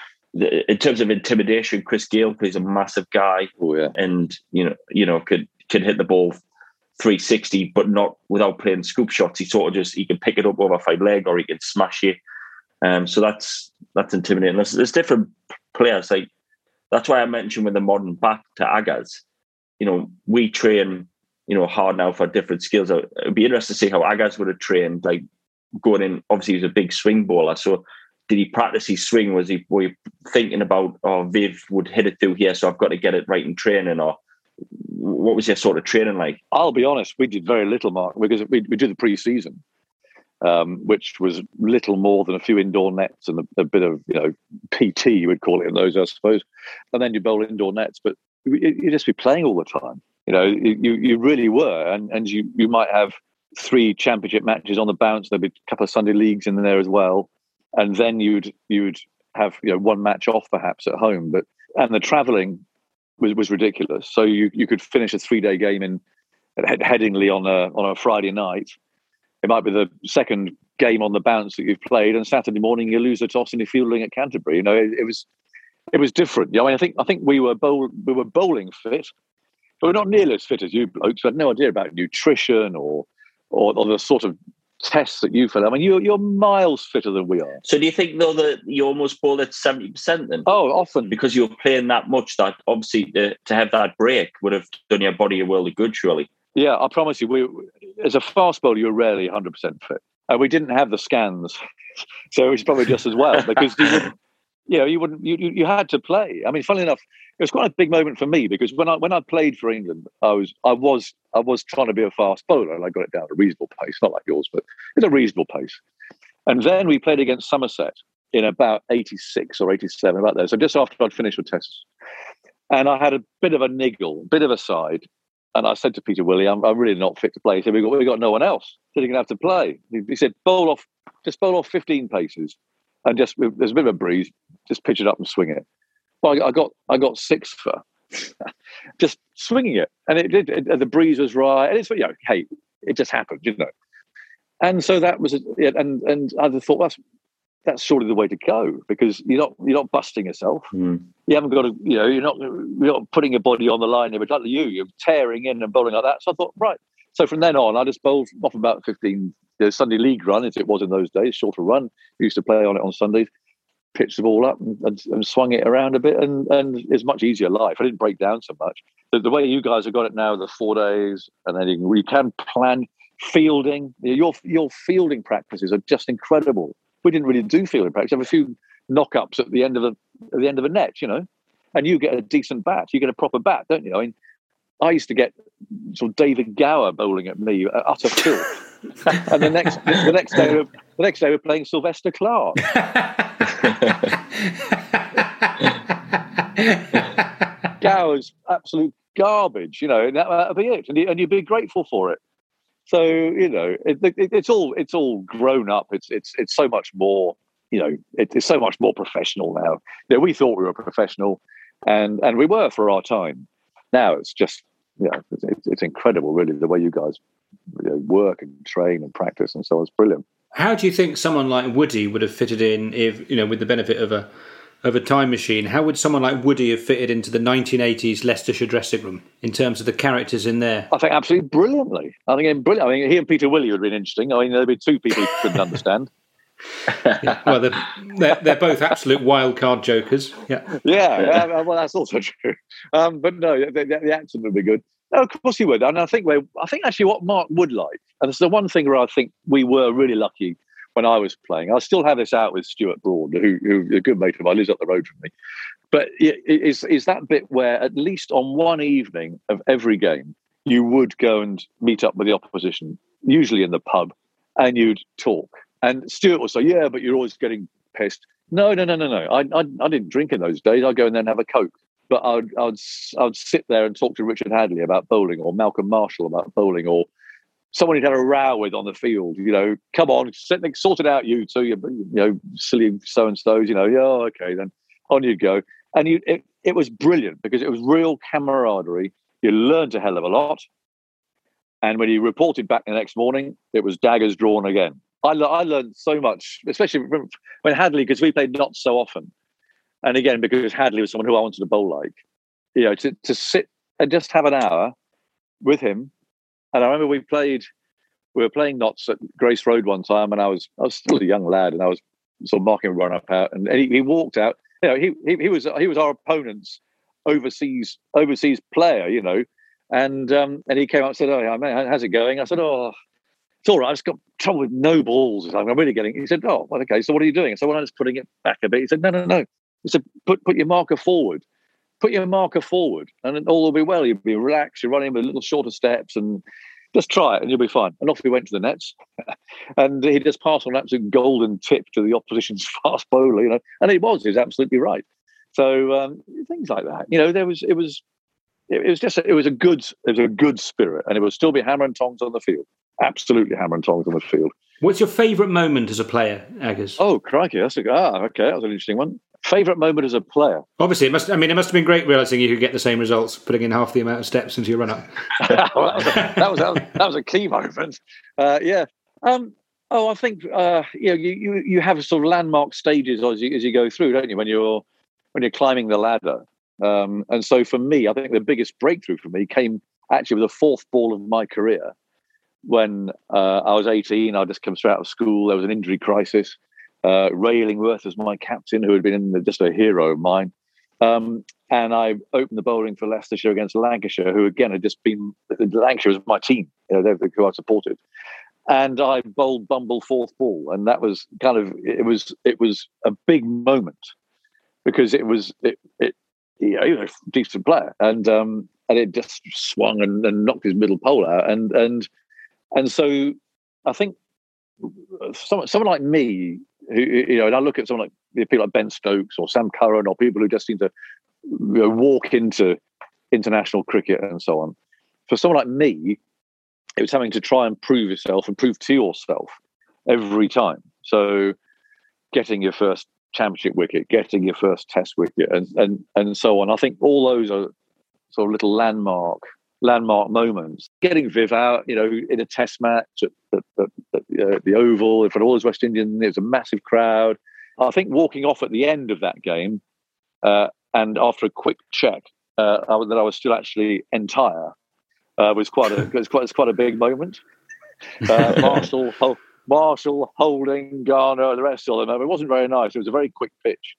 In terms of intimidation, Chris Gayle plays a massive guy. Oh, yeah. And, you know, you know, could could hit the ball three sixty, but not without playing scoop shots. He sort of just, he can pick it up over five leg or he can smash you. Um, so that's that's intimidating. There's, there's different players. Like that's why I mentioned with the modern bat to Agas. You know, we train, you know, hard now for different skills. It would be interesting to see how Agas would have trained, like going in. Obviously, he was a big swing bowler. So did he practice his swing? Was he, were you thinking about, oh, Viv would hit it through here, so I've got to get it right in training? Or what was your sort of training like? I'll be honest, we did very little, Mark, because we, we did the pre-season, um, which was little more than a few indoor nets and a, a bit of, you know, P T, you would call it in those, I suppose. And then you bowl indoor nets, but you, you just be playing all the time. You know, you you really were, and and you you might have three championship matches on the bounce. There'd be a couple of Sunday leagues in there as well, and then you'd you'd have, you know, one match off perhaps at home. But and the travelling was, was ridiculous. So you, you could finish a three day game in at Headingley on a on a Friday night. It might be the second game on the bounce that you've played, and Saturday morning you lose the toss and you're fielding at Canterbury. You know, it, it was it was different. You know, I mean, I think I think we were bowl, we were bowling fit. But we're not nearly as fit as you blokes. We had no idea about nutrition or, or or the sort of tests that you fill. I mean, you're you're miles fitter than we are. So do you think though that you almost bowled at seventy percent then? Oh, often because you're playing that much. That obviously to, to have that break would have done your body a world of good, surely. Yeah, I promise you. We as a fast bowler, you're rarely one hundred percent fit, and we didn't have the scans, so it was probably just as well because you wouldn't, you know, you wouldn't you you had to play. I mean, funnily enough, it was quite a big moment for me because when I when I played for England, I was I was I was trying to be a fast bowler and I got it down at a reasonable pace, not like yours, but it's a reasonable pace. And then we played against Somerset in about eighty-six or eighty-seven, about there. So just after I'd finished with tests, and I had a bit of a niggle, bit of a side, and I said to Peter Willie, "I'm, I'm really not fit to play." He said, "We got we got no one else, so you're going to have to play." He, he said, "Bowl off, just bowl off fifteen paces, and just there's a bit of a breeze, just pitch it up and swing it." Well, I got I got six for just swinging it, and it did. It, the breeze was right, and it's, you know, hey, it just happened, you know. And so that was, and and I thought that's that's surely the way to go because you're not you're not busting yourself. Mm. You haven't got to, you know, you're not you're not putting your body on the line. But like you, you're tearing in and bowling like that. So I thought, right. So from then on, I just bowled off about fifteen. The Sunday league run, as it was in those days, shorter run. We used to play on it on Sundays. Pitched the ball up and, and, and swung it around a bit, and, and it's much easier life. I didn't break down so much. The, the way you guys have got it now, the four days, and then you can, you can plan fielding. Your your fielding practices are just incredible. We didn't really do fielding practice. Have a few knock-ups at the end of the at the end of a net, you know, and you get a decent bat. You get a proper bat, don't you? I mean, I used to get sort of David Gower bowling at me, uh, utter filth, and the next the next day we're, the next day we're playing Sylvester Clark. Gower's absolute garbage, you know, and that, that'll be it, and, you, and you'd be grateful for it. So you know, it, it, it's all it's all grown up. It's it's it's so much more, you know, it, it's so much more professional now. You know, we thought we were professional, and and we were for our time. Now it's just, you know, it's, it's incredible, really, the way you guys, you know, work and train and practice and so on. It's brilliant. How do you think someone like Woody would have fitted in if, you know, with the benefit of a of a time machine? How would someone like Woody have fitted into the nineteen eighties Leicestershire dressing room in terms of the characters in there? I think absolutely brilliantly. I think brilliant. I mean, he and Peter Willie would have been interesting. I mean, there'd be two people who couldn't understand. Yeah, well, they're, they're, they're both absolute wild card jokers. Yeah, yeah. Uh, well, that's also true. Um, but no, the, the, the accent would be good. No, of course he would. And I think we I think actually what Mark would like, and it's the one thing where I think we were really lucky when I was playing. I still have this out with Stuart Broad, who, who a good mate of mine, lives up the road from me. But it, it's, it's that bit where at least on one evening of every game, you would go and meet up with the opposition, usually in the pub, and you'd talk. And Stuart would say, yeah, but you're always getting pissed. No, no, no, no, no. I, I, I didn't drink in those days. I'd go and then have a Coke. But I'd, I'd, I'd sit there and talk to Richard Hadley about bowling, or Malcolm Marshall about bowling, or someone he'd had a row with on the field. You know, come on, sort it out, you two, you, you know, silly so-and-sos, you know, yeah, okay, then on you go. And you, it, it was brilliant because it was real camaraderie. You learned a hell of a lot. And when you reported back the next morning, it was daggers drawn again. I, I learned so much, especially when Hadley, because we played not so often. And again, because Hadley was someone who I wanted to bowl like, you know, to, to sit and just have an hour with him. And I remember we played, we were playing knots at Grace Road one time, and I was I was still a young lad, and I was sort of marking run up out, and he, he walked out. You know, he, he he was he was our opponent's overseas overseas player, you know, and um, and he came up and said, "Oh, man, how's it going?" I said, "Oh, it's all right. I just got trouble with no balls. I'm really getting." He said, "Oh, well, okay. So what are you doing?" I said, "Well, I'm just putting it back a bit." He said, "No, no, no." He said, "Put put your marker forward. Put your marker forward, and all will be well. You'll be relaxed. You're running with little shorter steps, and just try it, and you'll be fine." And off we went to the nets, and he just passed on an absolute golden tip to the opposition's fast bowler, you know. And he was, he was absolutely right. So um, things like that, you know. There was, it was, it, it was just, a, it was a good, it was a good spirit, and it would still be hammer and tongs on the field. Absolutely hammer and tongs on the field. What's your favourite moment as a player, Aggers? Oh, crikey, that's a, ah, okay, that was an interesting one. Favourite moment as a player? Obviously, it must. I mean, it must have been great realising you could get the same results putting in half the amount of steps into your run-up. well, that, was a, that, was, that, was, that was a key moment. Uh, yeah. Um, oh, I think uh, you know you, you you have sort of landmark stages as you as you go through, don't you? When you're when you're climbing the ladder. Um, and so for me, I think the biggest breakthrough for me came actually with the fourth ball of my career. When uh, I was eighteen, I just come straight out of school. There was an injury crisis. Uh, Ray Illingworth was my captain, who had been in the, just a hero of mine. Um, and I opened the bowling for Leicestershire against Lancashire, who again had just been, Lancashire was my team, you know, they're who I supported. And I bowled Bumble fourth ball. And that was kind of, it was it was a big moment because it was, it, it you know, he was a decent player. And um, and it just swung and, and knocked his middle pole out. And, and, and so I think someone, someone like me, who, you know, and I look at someone like you know, people like Ben Stokes or Sam Curran or people who just seem to you know, walk into international cricket and so on. For someone like me, it was having to try and prove yourself and prove to yourself every time. So getting your first championship wicket, getting your first test wicket, and and and so on. I think all those are sort of little landmark landmark moments. Getting Viv out, you know, in a test match at, at, at, at uh, the Oval in front of all those West Indians, it was a massive crowd. I think walking off at the end of that game, uh, and after a quick check, uh, I, that I was still actually entire, uh, was quite a was quite was quite a big moment. Uh, Marshall, Hol- Marshall, Holding, Garner, the rest of them. It wasn't very nice. It was a very quick pitch,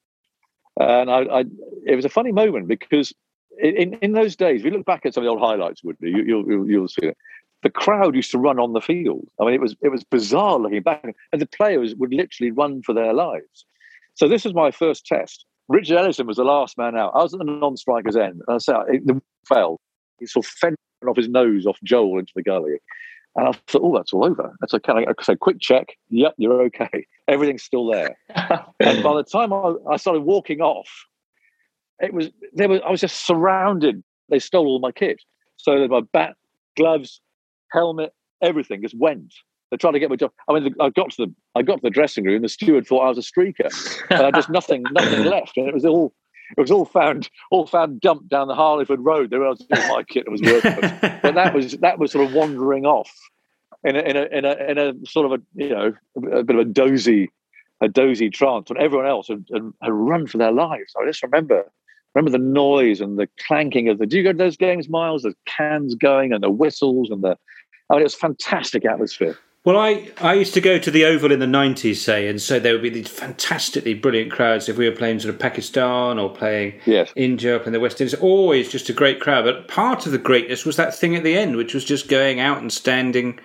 and I, I it was a funny moment because. In, in those days, if you look back at some of the old highlights, Woody, you, you'll, you'll, you'll see it. The crowd used to run on the field. I mean, it was it was bizarre looking back, and the players would literally run for their lives. So this was my first test. Richard Ellison was the last man out. I was at the non-striker's end, and I said, it, the fell. He sort of fed off his nose off Joel into the gully, and I thought, oh, that's all over. That's okay. I said, quick check. Yep, you're okay. Everything's still there. And by the time I, I started walking off. It was there was I was just surrounded. They stole all my kit. So my bat, gloves, helmet, everything just went. They tried to get my job. I mean, I got to the I got to the dressing room. The steward thought I was a streaker, and I just nothing nothing left. And it was all it was all found all found dumped down the Harleyford Road. There was my kit that was worthless. But that was that was sort of wandering off in a in a in a, in a sort of a you know a bit of a dozy a dozy trance when everyone else had, had, had run for their lives. I just remember. Remember the noise and the clanking of the... Do you go to those games, Miles? The cans going and the whistles and the... I mean, it was a fantastic atmosphere. Well, I, I used to go to the Oval in the nineties, say, and so there would be these fantastically brilliant crowds if we were playing sort of Pakistan or playing yes. India up in the West Indies. Always just a great crowd. But part of the greatness was that thing at the end, which was just going out and standing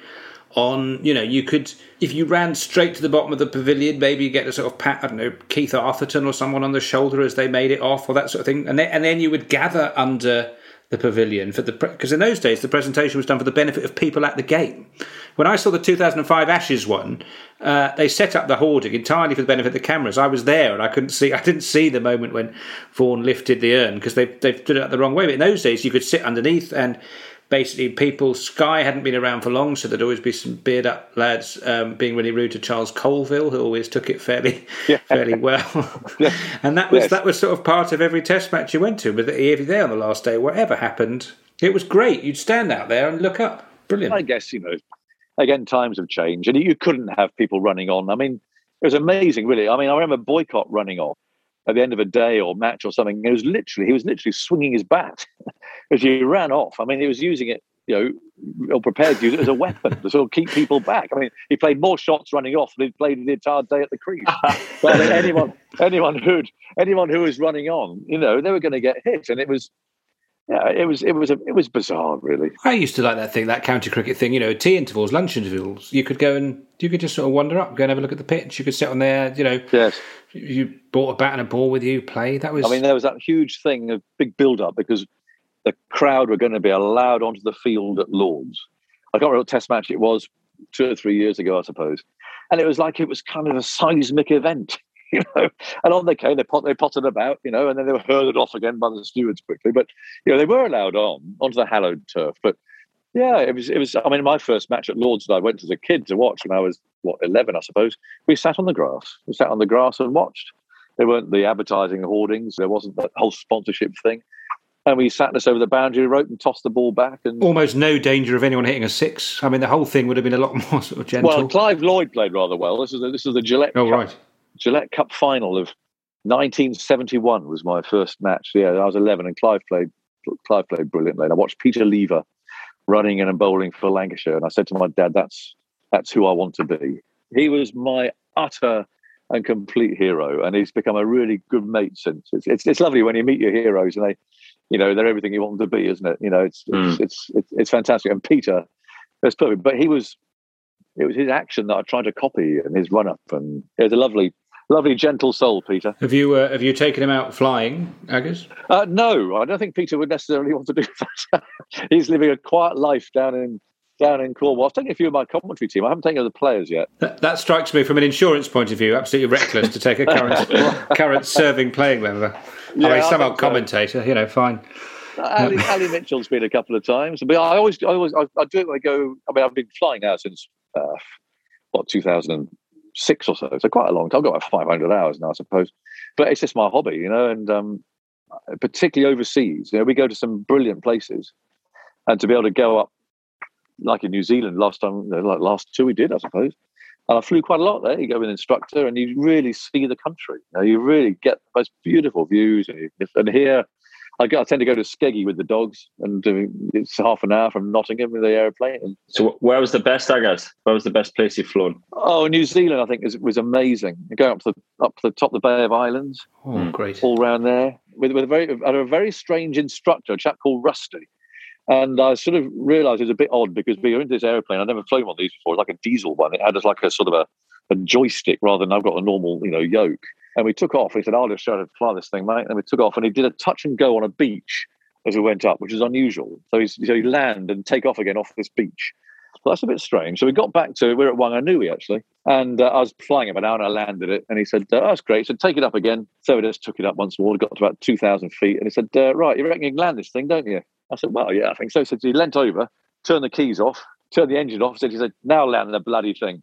on, you know, you could, if you ran straight to the bottom of the pavilion, maybe you get a sort of pat, I don't know, Keith Arthurton or someone on the shoulder as they made it off or that sort of thing. And then, and then you would gather under the pavilion for the, because in those days the presentation was done for the benefit of people at the game. When I saw the two thousand five Ashes one, uh, they set up the hoarding entirely for the benefit of the cameras. I was there and I couldn't see, I didn't see the moment when Vaughan lifted the urn because they they stood it up the wrong way. But in those days you could sit underneath and basically people, Sky hadn't been around for long, so there'd always be some beard up lads um, being really rude to Charles Colville, who always took it fairly yeah. fairly well. yeah. And that was yes. that was sort of part of every test match you went to. But every day on the last day, whatever happened, it was great. You'd stand out there and look up. Brilliant. I guess, you know, again, times have changed and you couldn't have people running on. I mean, it was amazing, really. I mean, I remember Boycott running off at the end of a day or match or something. It was literally, he was literally swinging his bat as he ran off. I mean, he was using it, you know, or prepared to use it as a weapon to sort of keep people back. I mean, he played more shots running off than he'd played the entire day at the crease. But I mean, anyone, anyone who, anyone who was running on, you know, they were going to get hit, and it was. Yeah, it was it was a, it was bizarre, really. I used to like that thing, that county cricket thing. You know, tea intervals, lunch intervals. You could go and you could just sort of wander up, go and have a look at the pitch. You could sit on there. You know, yes. You brought a bat and a ball with you, play. That was. I mean, there was that huge thing, a big build-up because the crowd were going to be allowed onto the field at Lord's. I can't remember what test match it was, two or three years ago, I suppose. And it was like it was kind of a seismic event. You know, and on they came, they, pot, they potted about, you know, and then they were herded off again by the stewards quickly. But, you know, they were allowed on, onto the hallowed turf. But, yeah, it was, it was. I mean, my first match at Lord's that I went as a kid to watch when I was, what, eleven, I suppose. We sat on the grass. We sat on the grass and watched. There weren't the advertising hoardings. There wasn't that whole sponsorship thing. And we sat us over the boundary rope and tossed the ball back. And almost no danger of anyone hitting a six. I mean, the whole thing would have been a lot more sort of gentle. Well, Clive Lloyd played rather well. This is the, this is the Gillette Oh, Cup. right. Gillette Cup final of nineteen seventy-one was my first match. Yeah, I was eleven, and Clive played. Clive played brilliantly. And I watched Peter Lever running and bowling for Lancashire, and I said to my dad, "That's that's who I want to be." He was my utter and complete hero, and he's become a really good mate since. It's it's, it's lovely when you meet your heroes, and they, you know, they're everything you want them to be, isn't it? You know, it's mm. it's, it's it's it's fantastic. And Peter, that's perfect. But he was, it was his action that I tried to copy, and his run up, and it was a lovely. Lovely, gentle soul, Peter. Have you uh, have you taken him out flying, Agus? Uh, no, I don't think Peter would necessarily want to do that. He's living a quiet life down in down in Cornwall. I've taken a few of my commentary team. I haven't taken the players yet. That, that strikes me from an insurance point of view, absolutely reckless to take a current current serving playing member. Yeah, I mean, some old commentator, so. You know, fine. Ali, Ali Mitchell's been a couple of times, but I always, I always, I, I do it when I go. I mean, I've been flying now since uh, what two thousand. Six or so, so quite a long time. I've got about five hundred hours now, I suppose. But it's just my hobby, you know, and um, particularly overseas. You know, we go to some brilliant places, and to be able to go up, like in New Zealand last time, you know, like last two we did, I suppose. And I flew quite a lot there. You go with an instructor, and you really see the country. You know, you really get the most beautiful views. And, you, and here, I, go, I tend to go to Skeggy with the dogs, and uh, it's half an hour from Nottingham with the aeroplane. So, where was the best, I guess? Where was the best place you've flown? Oh, New Zealand, I think, was, was amazing. Going up to the up to the top of the Bay of Islands, oh, great, all round there with with a very a very strange instructor, a chap called Rusty. And I sort of realised it was a bit odd because we were in this aeroplane. I'd never flown one of these before, like a diesel one. It had like a sort of a, a joystick rather than I've got a normal, you know, yoke. And we took off. He said, "I'll just show you how to fly this thing, mate." And we took off, and he did a touch and go on a beach as we went up, which is unusual. So he's so he land and take off again off this beach. So that's a bit strange. So we got back to, we were at Wanganui actually, and uh, I was flying it, now and I landed it, and he said, uh, "Oh, that's great." He said, "Take it up again." So we just took it up once more. We got to about two thousand feet, and he said, uh, "Right, you reckon you can land this thing, don't you?" I said, "Well, yeah, I think so." So he leant over, turned the keys off, turned the engine off. Said, he said, "Now land the bloody thing."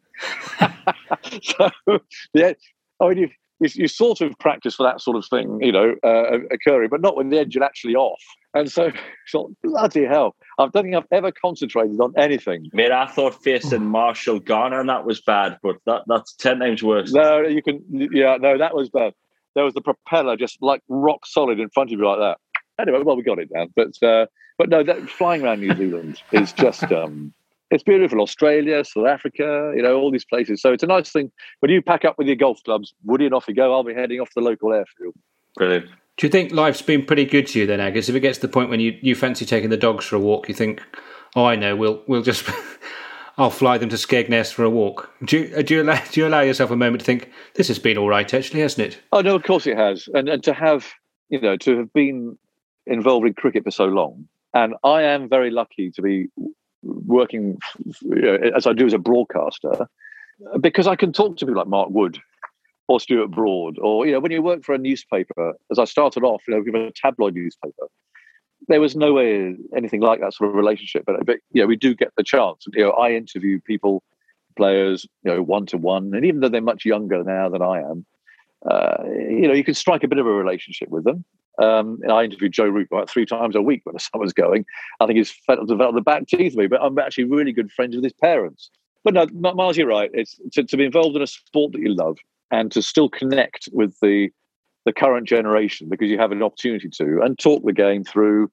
So yeah, I mean, you, you, you sort of practice for that sort of thing, you know, uh, occurring, but not when the engine actually off. And so, so bloody hell, I don't think I've ever concentrated on anything. Mate, I thought facing Marshall Garner and that was bad, but that, that's ten times worse. No, you can, yeah, no, that was bad. There was the propeller just like rock solid in front of you like that. Anyway, well, we got it down, but uh, but no, that flying around New Zealand is just um, it's beautiful. Australia, South Africa, you know, all these places. So it's a nice thing when you pack up with your golf clubs, Woody, and off you go. I'll be heading off to the local airfield. Brilliant. Do you think life's been pretty good to you then, Agus? If it gets to the point when you, you fancy taking the dogs for a walk, you think, "Oh, I know, we'll we'll just I'll fly them to Skegness for a walk. Do you, do you, allow, do you allow yourself a moment to think, this has been all right, actually, hasn't it? Oh, no, of course it has. And, and to have, you know, to have been involved in cricket for so long, and I am very lucky to be working, you know, as I do as a broadcaster, because I can talk to people like Mark Wood or Stuart Broad, or, you know, when you work for a newspaper, as I started off, you know, with a tabloid newspaper, there was no way anything like that sort of relationship. But, but you know, we do get the chance. You know, I interview people, players, you know, one to one, and even though they're much younger now than I am, uh, you know, you can strike a bit of a relationship with them. Um, and I interviewed Joe Root about three times a week when the summer's going. I think he's fed up the back teeth of me, but I'm actually really good friends with his parents. But no, Miles, you're right. It's to, to be involved in a sport that you love and to still connect with the the current generation, because you have an opportunity to, and talk the game through.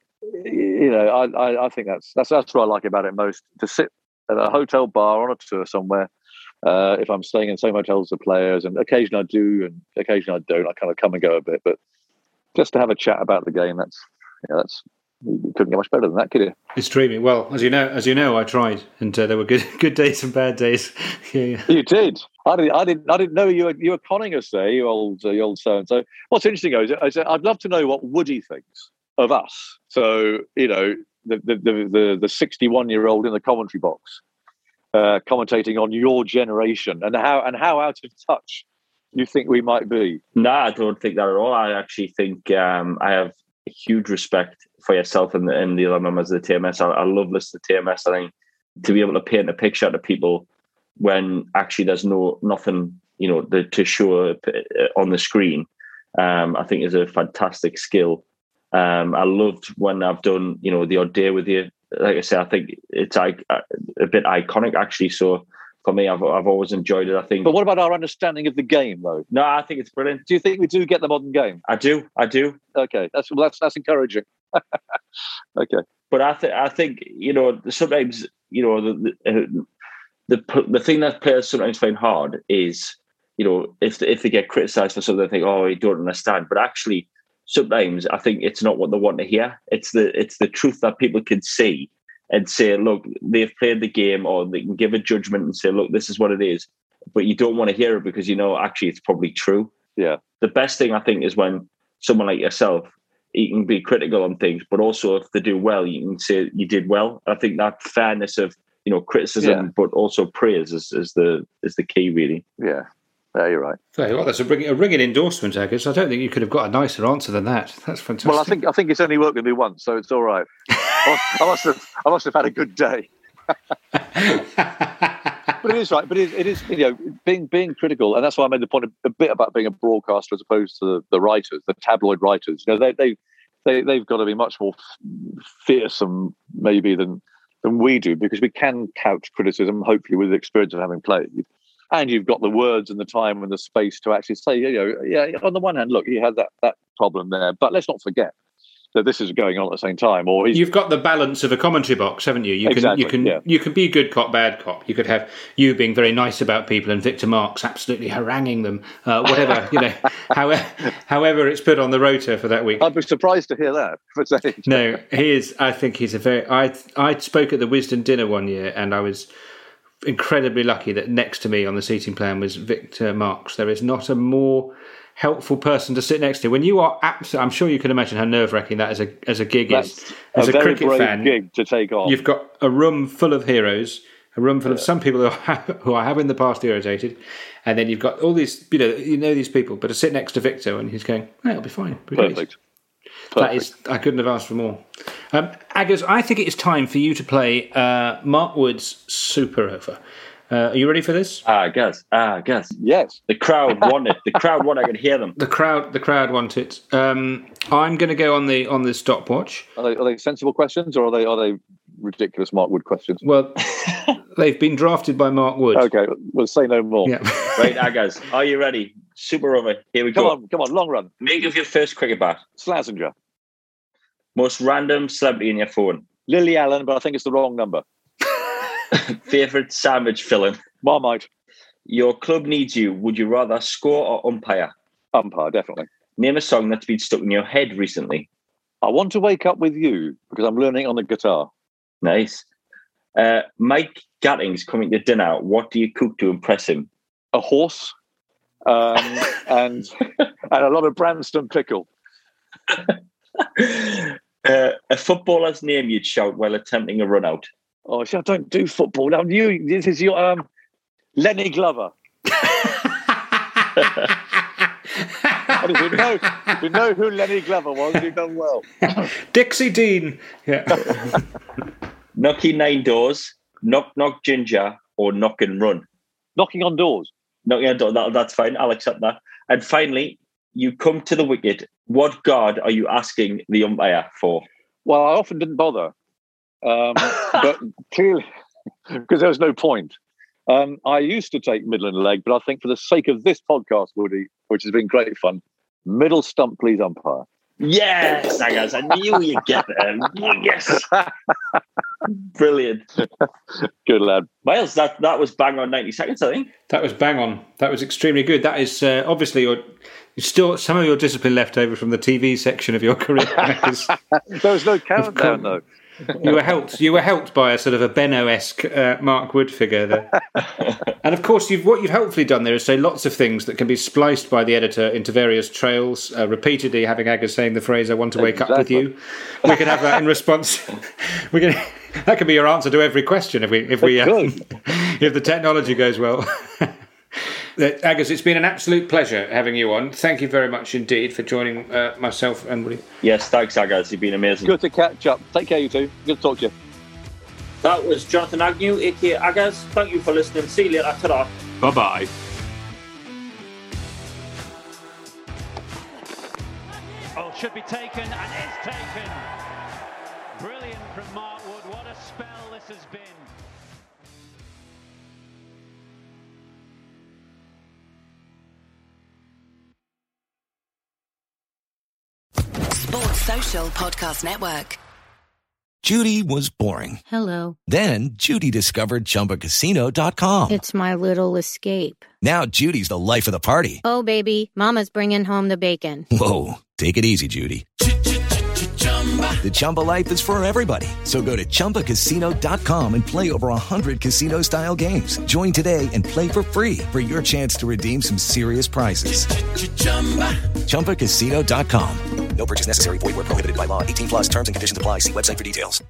You know, I, I, I think that's that's that's what I like about it most. To sit at a hotel bar on a tour somewhere, uh, if I'm staying in the same hotels as the players, and occasionally I do, and occasionally I don't. I kind of come and go a bit, but just to have a chat about the game, that's yeah, that's you couldn't get much better than that, could you? It's dreamy. Well, as you know, as you know, I tried, and uh, there were good good days and bad days. yeah, yeah. You did. I didn't. I didn't. I didn't know you were you were conning us there, you old uh, you old so and so. What's interesting though is, is I'd love to know what Woody thinks of us. So you know, the the the the sixty-one year old in the commentary box, uh, commentating on your generation, and how and how out of touch you think we might be. No, I don't think that at all. I actually think um, I have a huge respect for yourself and the, and the other members of the T M S. I, I love listening to T M S. I think to be able to paint a picture to people when actually there's no nothing, you know, the, to show on the screen, um, I think is a fantastic skill. Um, I loved when I've done, you know, the odd day with you. Like I say, I think it's a, a bit iconic, actually. So for me, I've I've always enjoyed it, I think. But what about our understanding of the game, though? No, I think it's brilliant. Do you think we do get the modern game? I do. I do. Okay, that's well, that's that's encouraging. Okay, but I think I think you know sometimes you know the the, the the thing that players sometimes find hard is you know if if they get criticised for something, they think, oh, you don't understand. But actually, sometimes I think it's not what they want to hear. It's the it's the truth that people can see and say, look, they've played the game, or they can give a judgment and say, look, this is what it is. But you don't want to hear it because you know actually it's probably true. Yeah. The best thing I think is when someone like yourself, you can be critical on things, but also if they do well, you can say you did well. I think that fairness of you know criticism, yeah. but also praise is, is the is the key, really. Yeah. Yeah, you're right. Well, that's a ringing, a ringing endorsement, I guess. I don't think you could have got a nicer answer than that. That's fantastic. Well, I think I think it's only worked with me once, so it's all right. I must have I must have had a good day. But it is right. But it is, it is you know being being critical, and that's why I made the point a, a bit about being a broadcaster as opposed to the, the writers, the tabloid writers. You know, they they they they've got to be much more fearsome maybe than than we do, because we can couch criticism, hopefully with the experience of having played. And you've got the words and the time and the space to actually say, you know, yeah, on the one hand, look, he had that, that problem there, but let's not forget that this is going on at the same time. Or he's... You've got the balance of a commentary box, haven't you? You exactly, can, you can, yeah. you can be good cop, bad cop. You could have you being very nice about people and Victor Marks absolutely haranguing them, uh, whatever, you know, however, however it's put on the rota for that week. I'd be surprised to hear that. No, he is. I think he's a very. I I spoke at the Wisden dinner one year, and I was incredibly lucky that next to me on the seating plan was Victor Marks. There is not a more helpful person to sit next to. When you are absolutely, I'm sure you can imagine how nerve-wracking that as a as a gig That's is. As a, a, very cricket brave fan, gig to take on. You've got a room full of heroes, a room full yeah. of some people who I, who I have in the past irritated, and then you've got all these, you know, you know these people, but to sit next to Victor and he's going, oh, it'll be fine. Perfect. Perfect. That is, I couldn't have asked for more. Um, Aggers, I think it is time for you to play uh, Mark Wood's Super Over. Uh, are you ready for this? Ah, I guess. Ah, I guess. Yes. The crowd want it. The crowd want. I can hear them. The crowd. The crowd want it. Um, I'm going to go on the on the stopwatch. Are they, are they sensible questions, or are they are they ridiculous Mark Wood questions? Well, they've been drafted by Mark Wood. Okay, we'll say no more. Yeah. Right, Aggers, are you ready? Super Over. Here we come go. Come on, come on, long run. Make of your first cricket bat. Slazenger. Most random celebrity in your phone. Lily Allen, but I think it's the wrong number. Favourite sandwich filling. Marmite. Your club needs you. Would you rather score or umpire? Umpire, definitely. Name a song that's been stuck in your head recently. I Want to Wake Up With You, because I'm learning on the guitar. Nice. Uh, Mike Gatting's coming to dinner. What do you cook to impress him? A horse um, and and a lot of Branston pickle. uh, a footballer's name you'd shout while attempting a run out. Oh, see, I don't do football. Now, you, this is your um, Lenny Glover. And if you know, if you know who Lenny Glover was, you've done well. Dixie Dean. Yeah. Knocking nine doors, knock knock ginger, or knock and run. Knocking on doors. Knocking on doors. That, that's fine. I'll accept that. And finally, you come to the wicket. What guard are you asking the umpire for? Well, I often didn't bother, um, but clearly because there was no point. Um, I used to take middle and leg, but I think for the sake of this podcast, Woody, which has been great fun, middle stump, please umpire. Yes, I guess I knew you'd get there. Yes, brilliant, good lad, Miles. That that was bang on ninety seconds. I think that was bang on. That was extremely good. That is uh, obviously your, you still some of your discipline left over from the T V section of your career. There was no countdown though. You were helped. You were helped by a sort of a Benno-esque uh, Mark Wood figure there, and of course, you've what you've hopefully done there is say lots of things that can be spliced by the editor into various trails. Uh, repeatedly having Agger saying the phrase "I want to wake exactly. up with you." We can have that in response. We can. That can be your answer to every question if we if we uh, if the technology goes well. Aggers, it's been an absolute pleasure having you on. Thank you very much indeed for joining uh, myself and Woody. Yes, thanks, Aggers. You've been amazing. Good to catch up. Take care, you two. Good to talk to you. That was Jonathan Agnew, aka Aggers. Thank you for listening. See you later. Ta-ra. Bye-bye. Oh, should be taken and is taken. Brilliant from Mark Wood. What a spell this has been. Sports Social Podcast Network. Judy was boring. Hello. Then Judy discovered Chumba Casino dot com. It's my little escape. Now Judy's the life of the party. Oh, baby, mama's bringing home the bacon. Whoa, take it easy, Judy. The Chumba life is for everybody. So go to Chumba Casino dot com and play over one hundred casino-style games. Join today and play for free for your chance to redeem some serious prizes. Chumba Casino dot com. No purchase necessary. Void where prohibited by law. eighteen plus terms and conditions apply. See website for details.